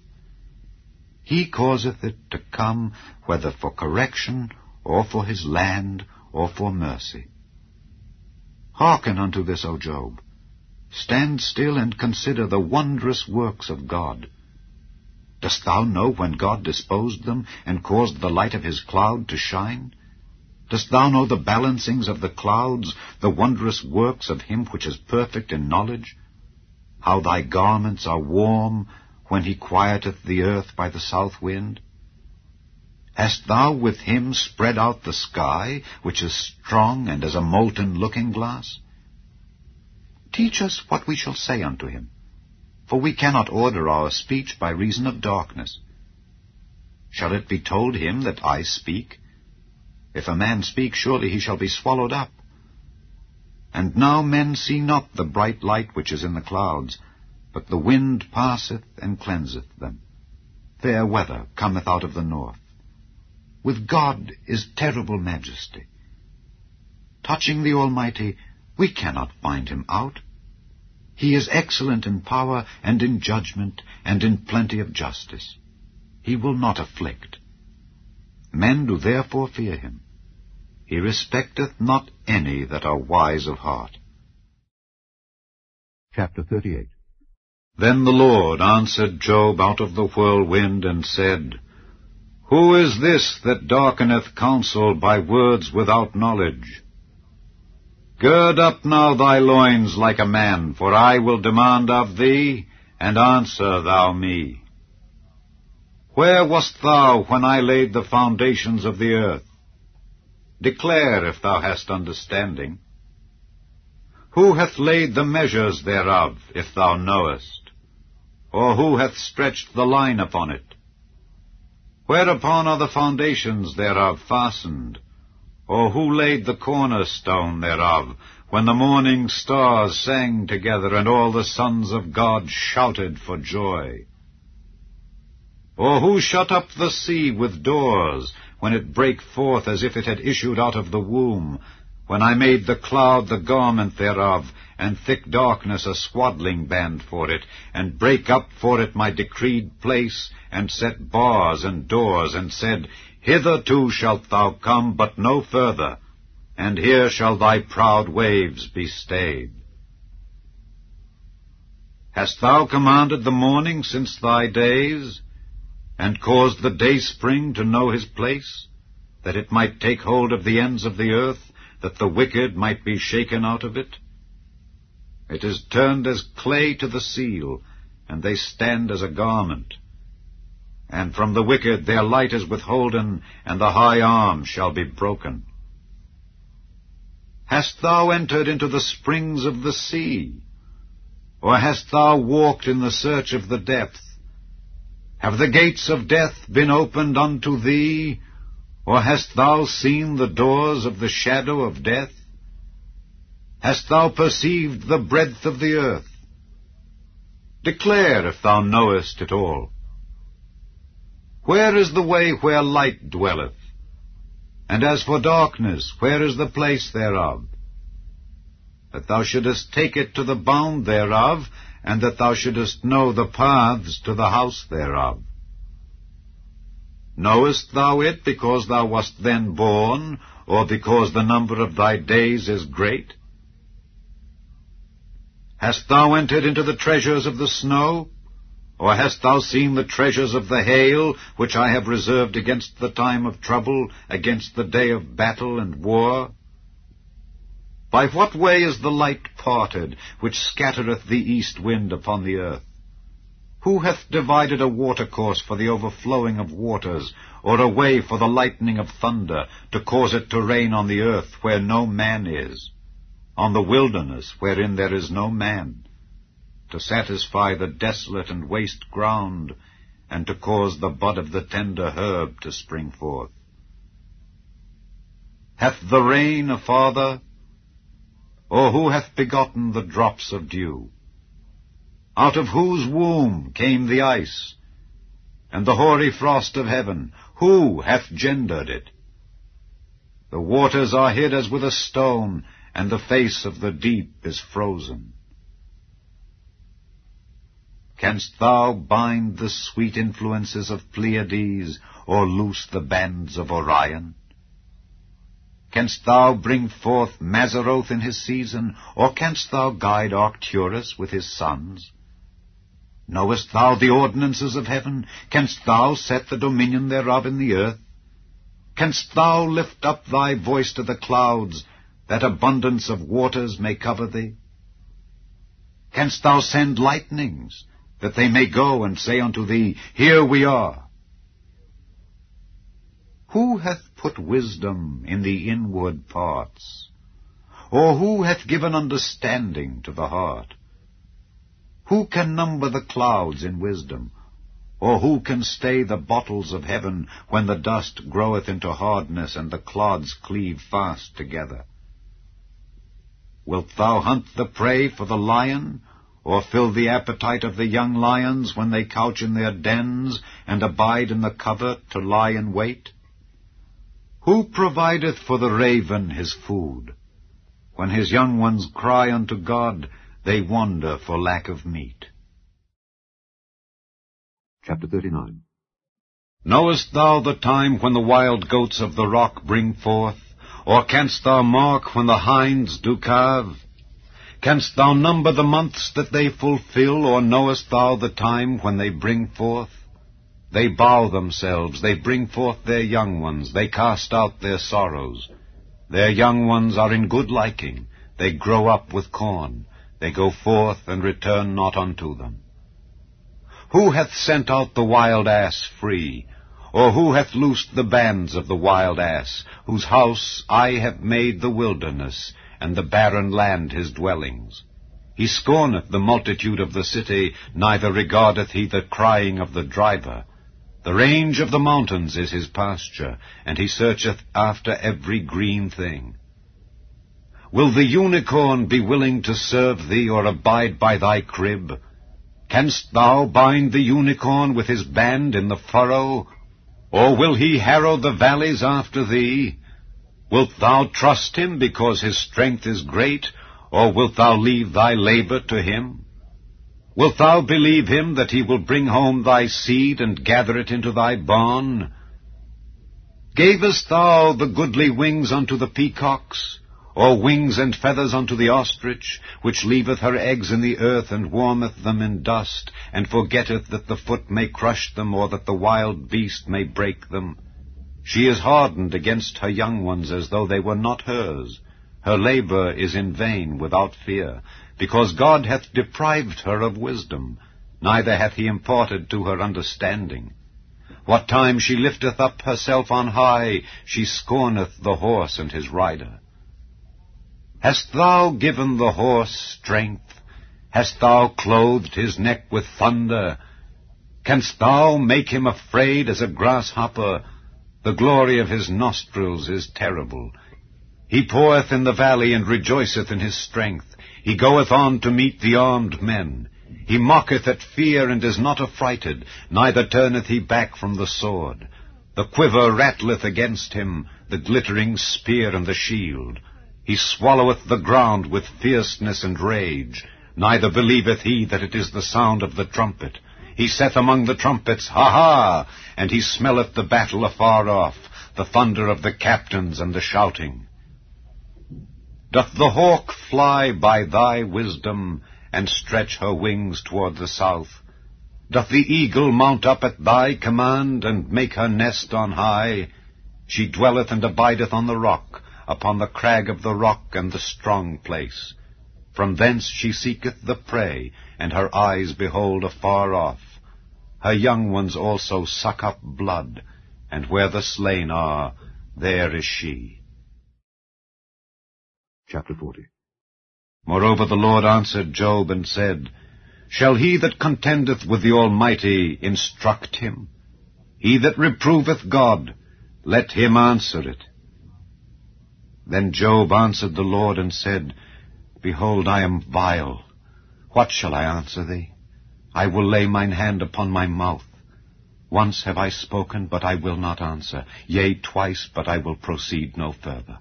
He causeth it to come, whether for correction, or for his land, or for mercy. Hearken unto this, O Job. Stand still and consider the wondrous works of God. Dost thou know when God disposed them, and caused the light of his cloud to shine? Dost thou know the balancings of the clouds, the wondrous works of him which is perfect in knowledge? How thy garments are warm, when he quieteth the earth by the south wind? Hast thou with him spread out the sky, which is strong and as a molten looking-glass? Teach us what we shall say unto him, for we cannot order our speech by reason of darkness. Shall it be told him that I speak? If a man speak, surely he shall be swallowed up. And now men see not the bright light which is in the clouds, but the wind passeth and cleanseth them. Fair weather cometh out of the north. With God is terrible majesty. Touching the Almighty, we cannot find him out. He is excellent in power and in judgment and in plenty of justice. He will not afflict. Men do therefore fear him. He respecteth not any that are wise of heart. Chapter thirty-eight. Then the Lord answered Job out of the whirlwind, and said, Who is this that darkeneth counsel by words without knowledge? Gird up now thy loins like a man, for I will demand of thee, and answer thou me. Where wast thou when I laid the foundations of the earth? Declare if thou hast understanding. Who hath laid the measures thereof, if thou knowest? Or who hath stretched the line upon it? Whereupon are the foundations thereof fastened? Or who laid the cornerstone thereof, when the morning stars sang together, and all the sons of God shouted for joy? Or who shut up the sea with doors, when it brake forth as if it had issued out of the womb, when I made the cloud the garment thereof, and thick darkness a swaddling band for it, and brake up for it my decreed place, and set bars and doors, and said, Hitherto shalt thou come, but no further, and here shall thy proud waves be stayed. Hast thou commanded the morning since thy days, and caused the dayspring to know his place, that it might take hold of the ends of the earth, that the wicked might be shaken out of it? It is turned as clay to the seal, and they stand as a garment. And from the wicked their light is withholden, and the high arm shall be broken. Hast thou entered into the springs of the sea? Or hast thou walked in the search of the depth? Have the gates of death been opened unto thee? Or hast thou seen the doors of the shadow of death? Hast thou perceived the breadth of the earth? Declare if thou knowest it all. Where is the way where light dwelleth? And as for darkness, where is the place thereof? That thou shouldest take it to the bound thereof, and that thou shouldest know the paths to the house thereof. Knowest thou it because thou wast then born, or because the number of thy days is great? Hast thou entered into the treasures of the snow? Or hast thou seen the treasures of the hail, which I have reserved against the time of trouble, against the day of battle and war? By what way is the light parted, which scattereth the east wind upon the earth? Who hath divided a watercourse for the overflowing of waters, or a way for the lightning of thunder, to cause it to rain on the earth where no man is, on the wilderness wherein there is no man, to satisfy the desolate and waste ground, and to cause the bud of the tender herb to spring forth? Hath the rain a father? Or who hath begotten the drops of dew? Out of whose womb came the ice, and the hoary frost of heaven? Who hath gendered it? The waters are hid as with a stone, and the face of the deep is frozen. Canst thou bind the sweet influences of Pleiades, or loose the bands of Orion? Canst thou bring forth Mazzaroth in his season, or canst thou guide Arcturus with his sons? Knowest thou the ordinances of heaven? Canst thou set the dominion thereof in the earth? Canst thou lift up thy voice to the clouds, that abundance of waters may cover thee? Canst thou send lightnings, that they may go and say unto thee, Here we are? Who hath put wisdom in the inward parts? Or who hath given understanding to the heart? Who can number the clouds in wisdom? Or who can stay the bottles of heaven, when the dust groweth into hardness, and the clods cleave fast together? Wilt thou hunt the prey for the lion, or fill the appetite of the young lions when they couch in their dens, and abide in the covert to lie in wait? Who provideth for the raven his food? When his young ones cry unto God, they wander for lack of meat. Chapter thirty-nine. Knowest thou the time when the wild goats of the rock bring forth? Or canst thou mark when the hinds do calve? Canst thou number the months that they fulfill, or knowest thou the time when they bring forth? They bow themselves, they bring forth their young ones, they cast out their sorrows. Their young ones are in good liking, They grow up with corn. They go forth and return not unto them. Who hath sent out the wild ass free? Or who hath loosed the bands of the wild ass, whose house I have made the wilderness, and the barren land his dwellings? He scorneth the multitude of the city, neither regardeth he the crying of the driver. The range of the mountains is his pasture, and he searcheth after every green thing. Will the unicorn be willing to serve thee, or abide by thy crib? Canst thou bind the unicorn with his band in the furrow? Or will he harrow the valleys after thee? Wilt thou trust him because his strength is great, or wilt thou leave thy labor to him? Wilt thou believe him that he will bring home thy seed and gather it into thy barn? Gavest thou the goodly wings unto the peacocks, or wings and feathers unto the ostrich, which leaveth her eggs in the earth, and warmeth them in dust, and forgetteth that the foot may crush them, or that the wild beast may break them? She is hardened against her young ones as though they were not hers. Her labor is in vain without fear, because God hath deprived her of wisdom, neither hath he imparted to her understanding. What time she lifteth up herself on high, she scorneth the horse and his rider. Hast thou given the horse strength? Hast thou clothed his neck with thunder? Canst thou make him afraid as a grasshopper? The glory of his nostrils is terrible. He poureth in the valley, and rejoiceth in his strength. He goeth on to meet the armed men. He mocketh at fear, and is not affrighted, neither turneth he back from the sword. The quiver rattleth against him, the glittering spear and the shield. He swalloweth the ground with fierceness and rage, neither believeth he that it is the sound of the trumpet. He saith among the trumpets, Ha ha! And he smelleth the battle afar off, the thunder of the captains and the shouting. Doth the hawk fly by thy wisdom, and stretch her wings toward the south? Doth the eagle mount up at thy command, and make her nest on high? She dwelleth and abideth on the rock, upon the crag of the rock and the strong place. From thence she seeketh the prey, and her eyes behold afar off. Her young ones also suck up blood, and where the slain are, there is she. Chapter forty. Moreover the Lord answered Job and said, Shall he that contendeth with the Almighty instruct him? He that reproveth God, let him answer it. Then Job answered the Lord and said, Behold, I am vile. What shall I answer thee? I will lay mine hand upon my mouth. Once have I spoken, but I will not answer. Yea, twice, but I will proceed no further.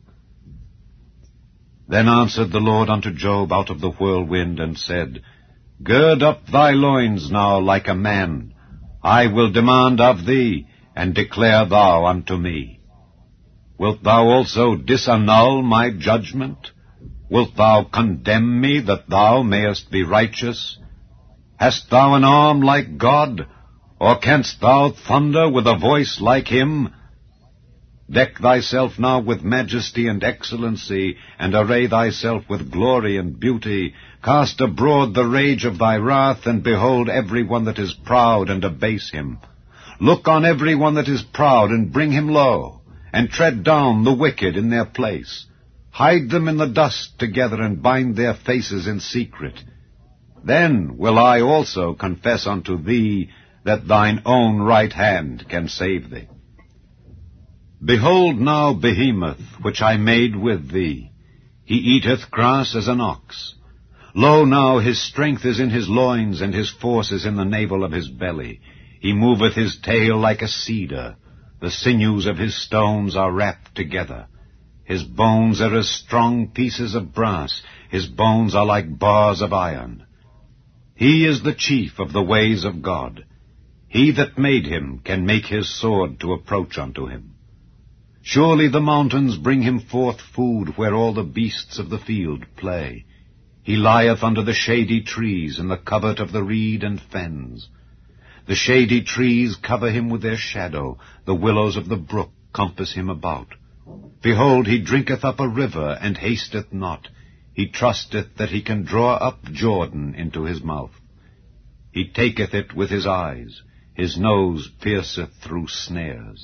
Then answered the Lord unto Job out of the whirlwind, and said, Gird up thy loins now like a man. I will demand of thee, and declare thou unto me. Wilt thou also disannul my judgment? Wilt thou condemn me, that thou mayest be righteous? Hast thou an arm like God? Or canst thou thunder with a voice like him? Deck thyself now with majesty and excellency, and array thyself with glory and beauty. Cast abroad the rage of thy wrath, and behold every one that is proud, and abase him. Look on every one that is proud, and bring him low, and tread down the wicked in their place. Hide them in the dust together, and bind their faces in secret. Then will I also confess unto thee that thine own right hand can save thee. Behold now Behemoth, which I made with thee. He eateth grass as an ox. Lo now, his strength is in his loins, and his force is in the navel of his belly. He moveth his tail like a cedar. The sinews of his stones are wrapped together. His bones are as strong pieces of brass. His bones are like bars of iron. He is the chief of the ways of God. He that made him can make his sword to approach unto him. Surely the mountains bring him forth food, where all the beasts of the field play. He lieth under the shady trees, in the covert of the reed and fens. The shady trees cover him with their shadow. The willows of the brook compass him about. Behold, he drinketh up a river, and hasteth not. He trusteth that he can draw up Jordan into his mouth. He taketh it with his eyes. His nose pierceth through snares.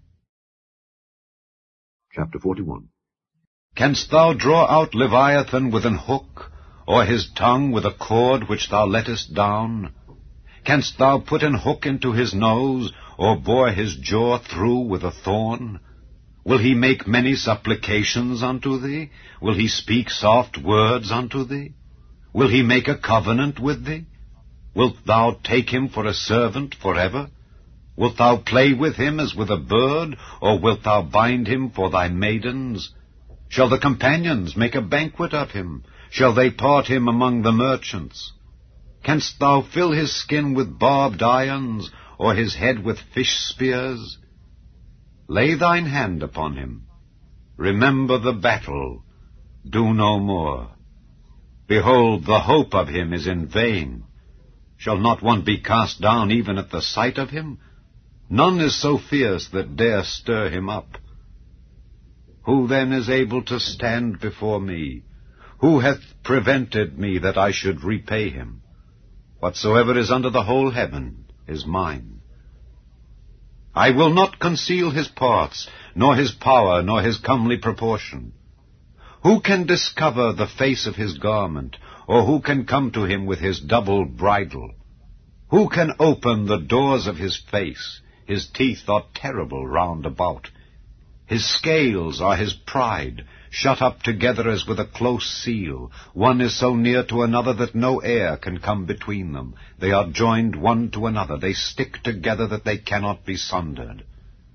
Chapter forty-one. Canst thou draw out Leviathan with an hook, or his tongue with a cord which thou lettest down? Canst thou put an hook into his nose, or bore his jaw through with a thorn? Will he make many supplications unto thee? Will he speak soft words unto thee? Will he make a covenant with thee? Wilt thou take him for a servant forever? Wilt thou play with him as with a bird, or wilt thou bind him for thy maidens? Shall the companions make a banquet of him? Shall they part him among the merchants? Canst thou fill his skin with barbed irons, or his head with fish spears? Lay thine hand upon him. Remember the battle. Do no more. Behold, the hope of him is in vain. Shall not one be cast down even at the sight of him? None is so fierce that dare stir him up. Who then is able to stand before me? Who hath prevented me that I should repay him? Whatsoever is under the whole heaven is mine. I will not conceal his parts, nor his power, nor his comely proportion. Who can discover the face of his garment, or who can come to him with his double bridle? Who can open the doors of his face? His teeth are terrible round about. His scales are his pride, shut up together as with a close seal. One is so near to another that no air can come between them. They are joined one to another. They stick together that they cannot be sundered.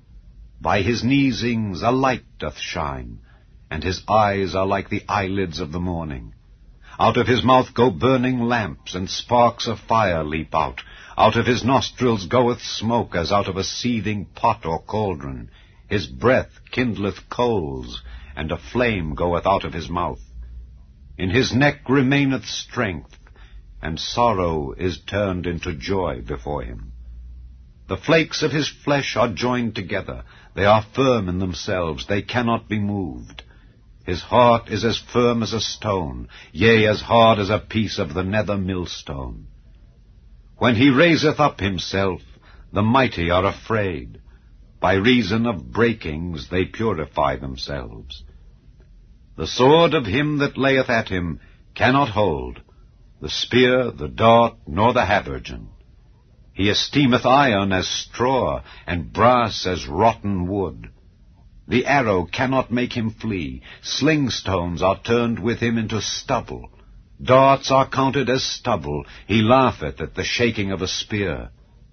By his neesings a light doth shine, and his eyes are like the eyelids of the morning. Out of his mouth go burning lamps, and sparks of fire leap out. Out of his nostrils goeth smoke, as out of a seething pot or cauldron. His breath kindleth coals, and a flame goeth out of his mouth. In his neck remaineth strength, and sorrow is turned into joy before him. The flakes of his flesh are joined together. They are firm in themselves. They cannot be moved. His heart is as firm as a stone, yea, as hard as a piece of the nether millstone. When he raiseth up himself, the mighty are afraid. By reason of breakings they purify themselves. The sword of him that layeth at him cannot hold, the spear, the dart, nor the habergeon. He esteemeth iron as straw, and brass as rotten wood. The arrow cannot make him flee. Sling stones are turned with him into stubble. Darts are counted as stubble. He laugheth at the shaking of a spear.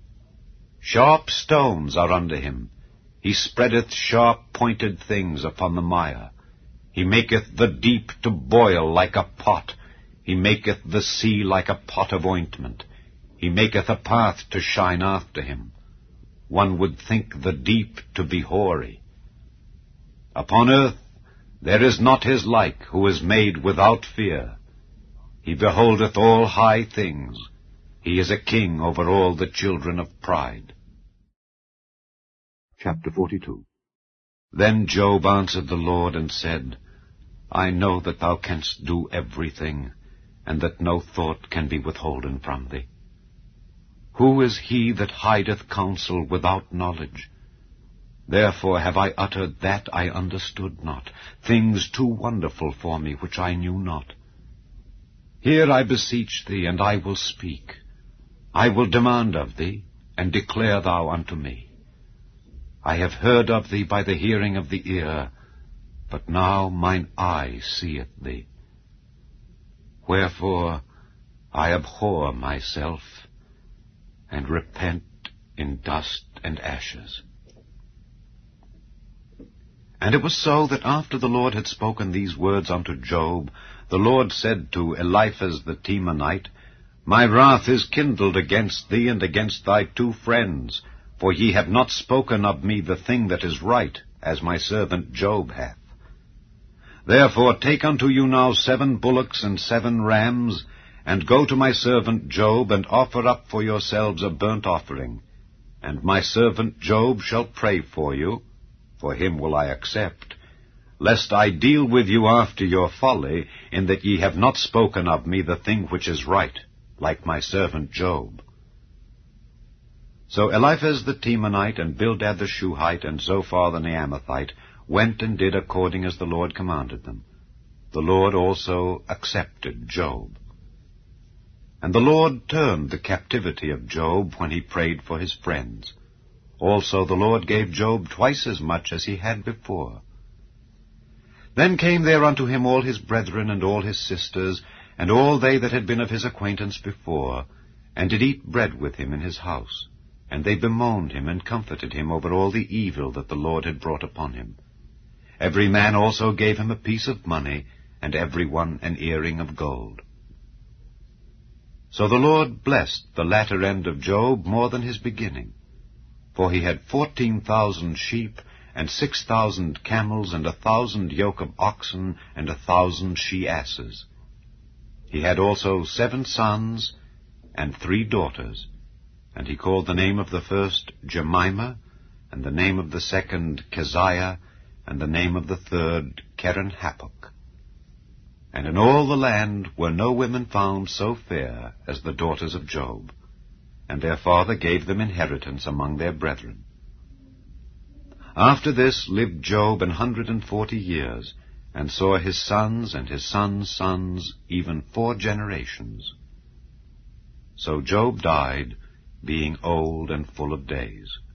Sharp stones are under him. He spreadeth sharp-pointed things upon the mire. He maketh the deep to boil like a pot. He maketh the sea like a pot of ointment. He maketh a path to shine after him. One would think the deep to be hoary. Upon earth there is not his like, who is made without fear. He beholdeth all high things. He is a king over all the children of pride. Chapter forty-two. Then Job answered the Lord and said, I know that thou canst do everything, and that no thought can be withholden from thee. Who is he that hideth counsel without knowledge? Therefore have I uttered that I understood not, things too wonderful for me which I knew not. Hear, I beseech thee, and I will speak. I will demand of thee, and declare thou unto me. I have heard of thee by the hearing of the ear, but now mine eye seeth thee. Wherefore I abhor myself, and repent in dust and ashes. And it was so that after the Lord had spoken these words unto Job, the Lord said to Eliphaz the Temanite, My wrath is kindled against thee and against thy two friends, for ye have not spoken of me the thing that is right, as my servant Job hath. Therefore take unto you now seven bullocks and seven rams, and go to my servant Job, and offer up for yourselves a burnt offering. And my servant Job shall pray for you, for him will I accept. lest I deal with you after your folly, in that ye have not spoken of me the thing which is right, like my servant Job. So Eliphaz the Temanite, and Bildad the Shuhite, and Zophar the Naamathite went and did according as the Lord commanded them. The Lord also accepted Job. And the Lord turned the captivity of Job when he prayed for his friends. Also the Lord gave Job twice as much as he had before. Then came there unto him all his brethren and all his sisters, and all they that had been of his acquaintance before, and did eat bread with him in his house. And they bemoaned him and comforted him over all the evil that the Lord had brought upon him. Every man also gave him a piece of money, and every one an earring of gold. So the Lord blessed the latter end of Job more than his beginning. For he had fourteen thousand sheep, and six thousand camels, and a thousand yoke of oxen, and a thousand she-asses. He had also seven sons, and three daughters. And he called the name of the first Jemimah, and the name of the second Keziah, and the name of the third Keren-Happuch. And in all the land were no women found so fair as the daughters of Job, and their father gave them inheritance among their brethren. After this lived Job an hundred and forty years, and saw his sons and his sons' sons, even four generations. So Job died, being old and full of days.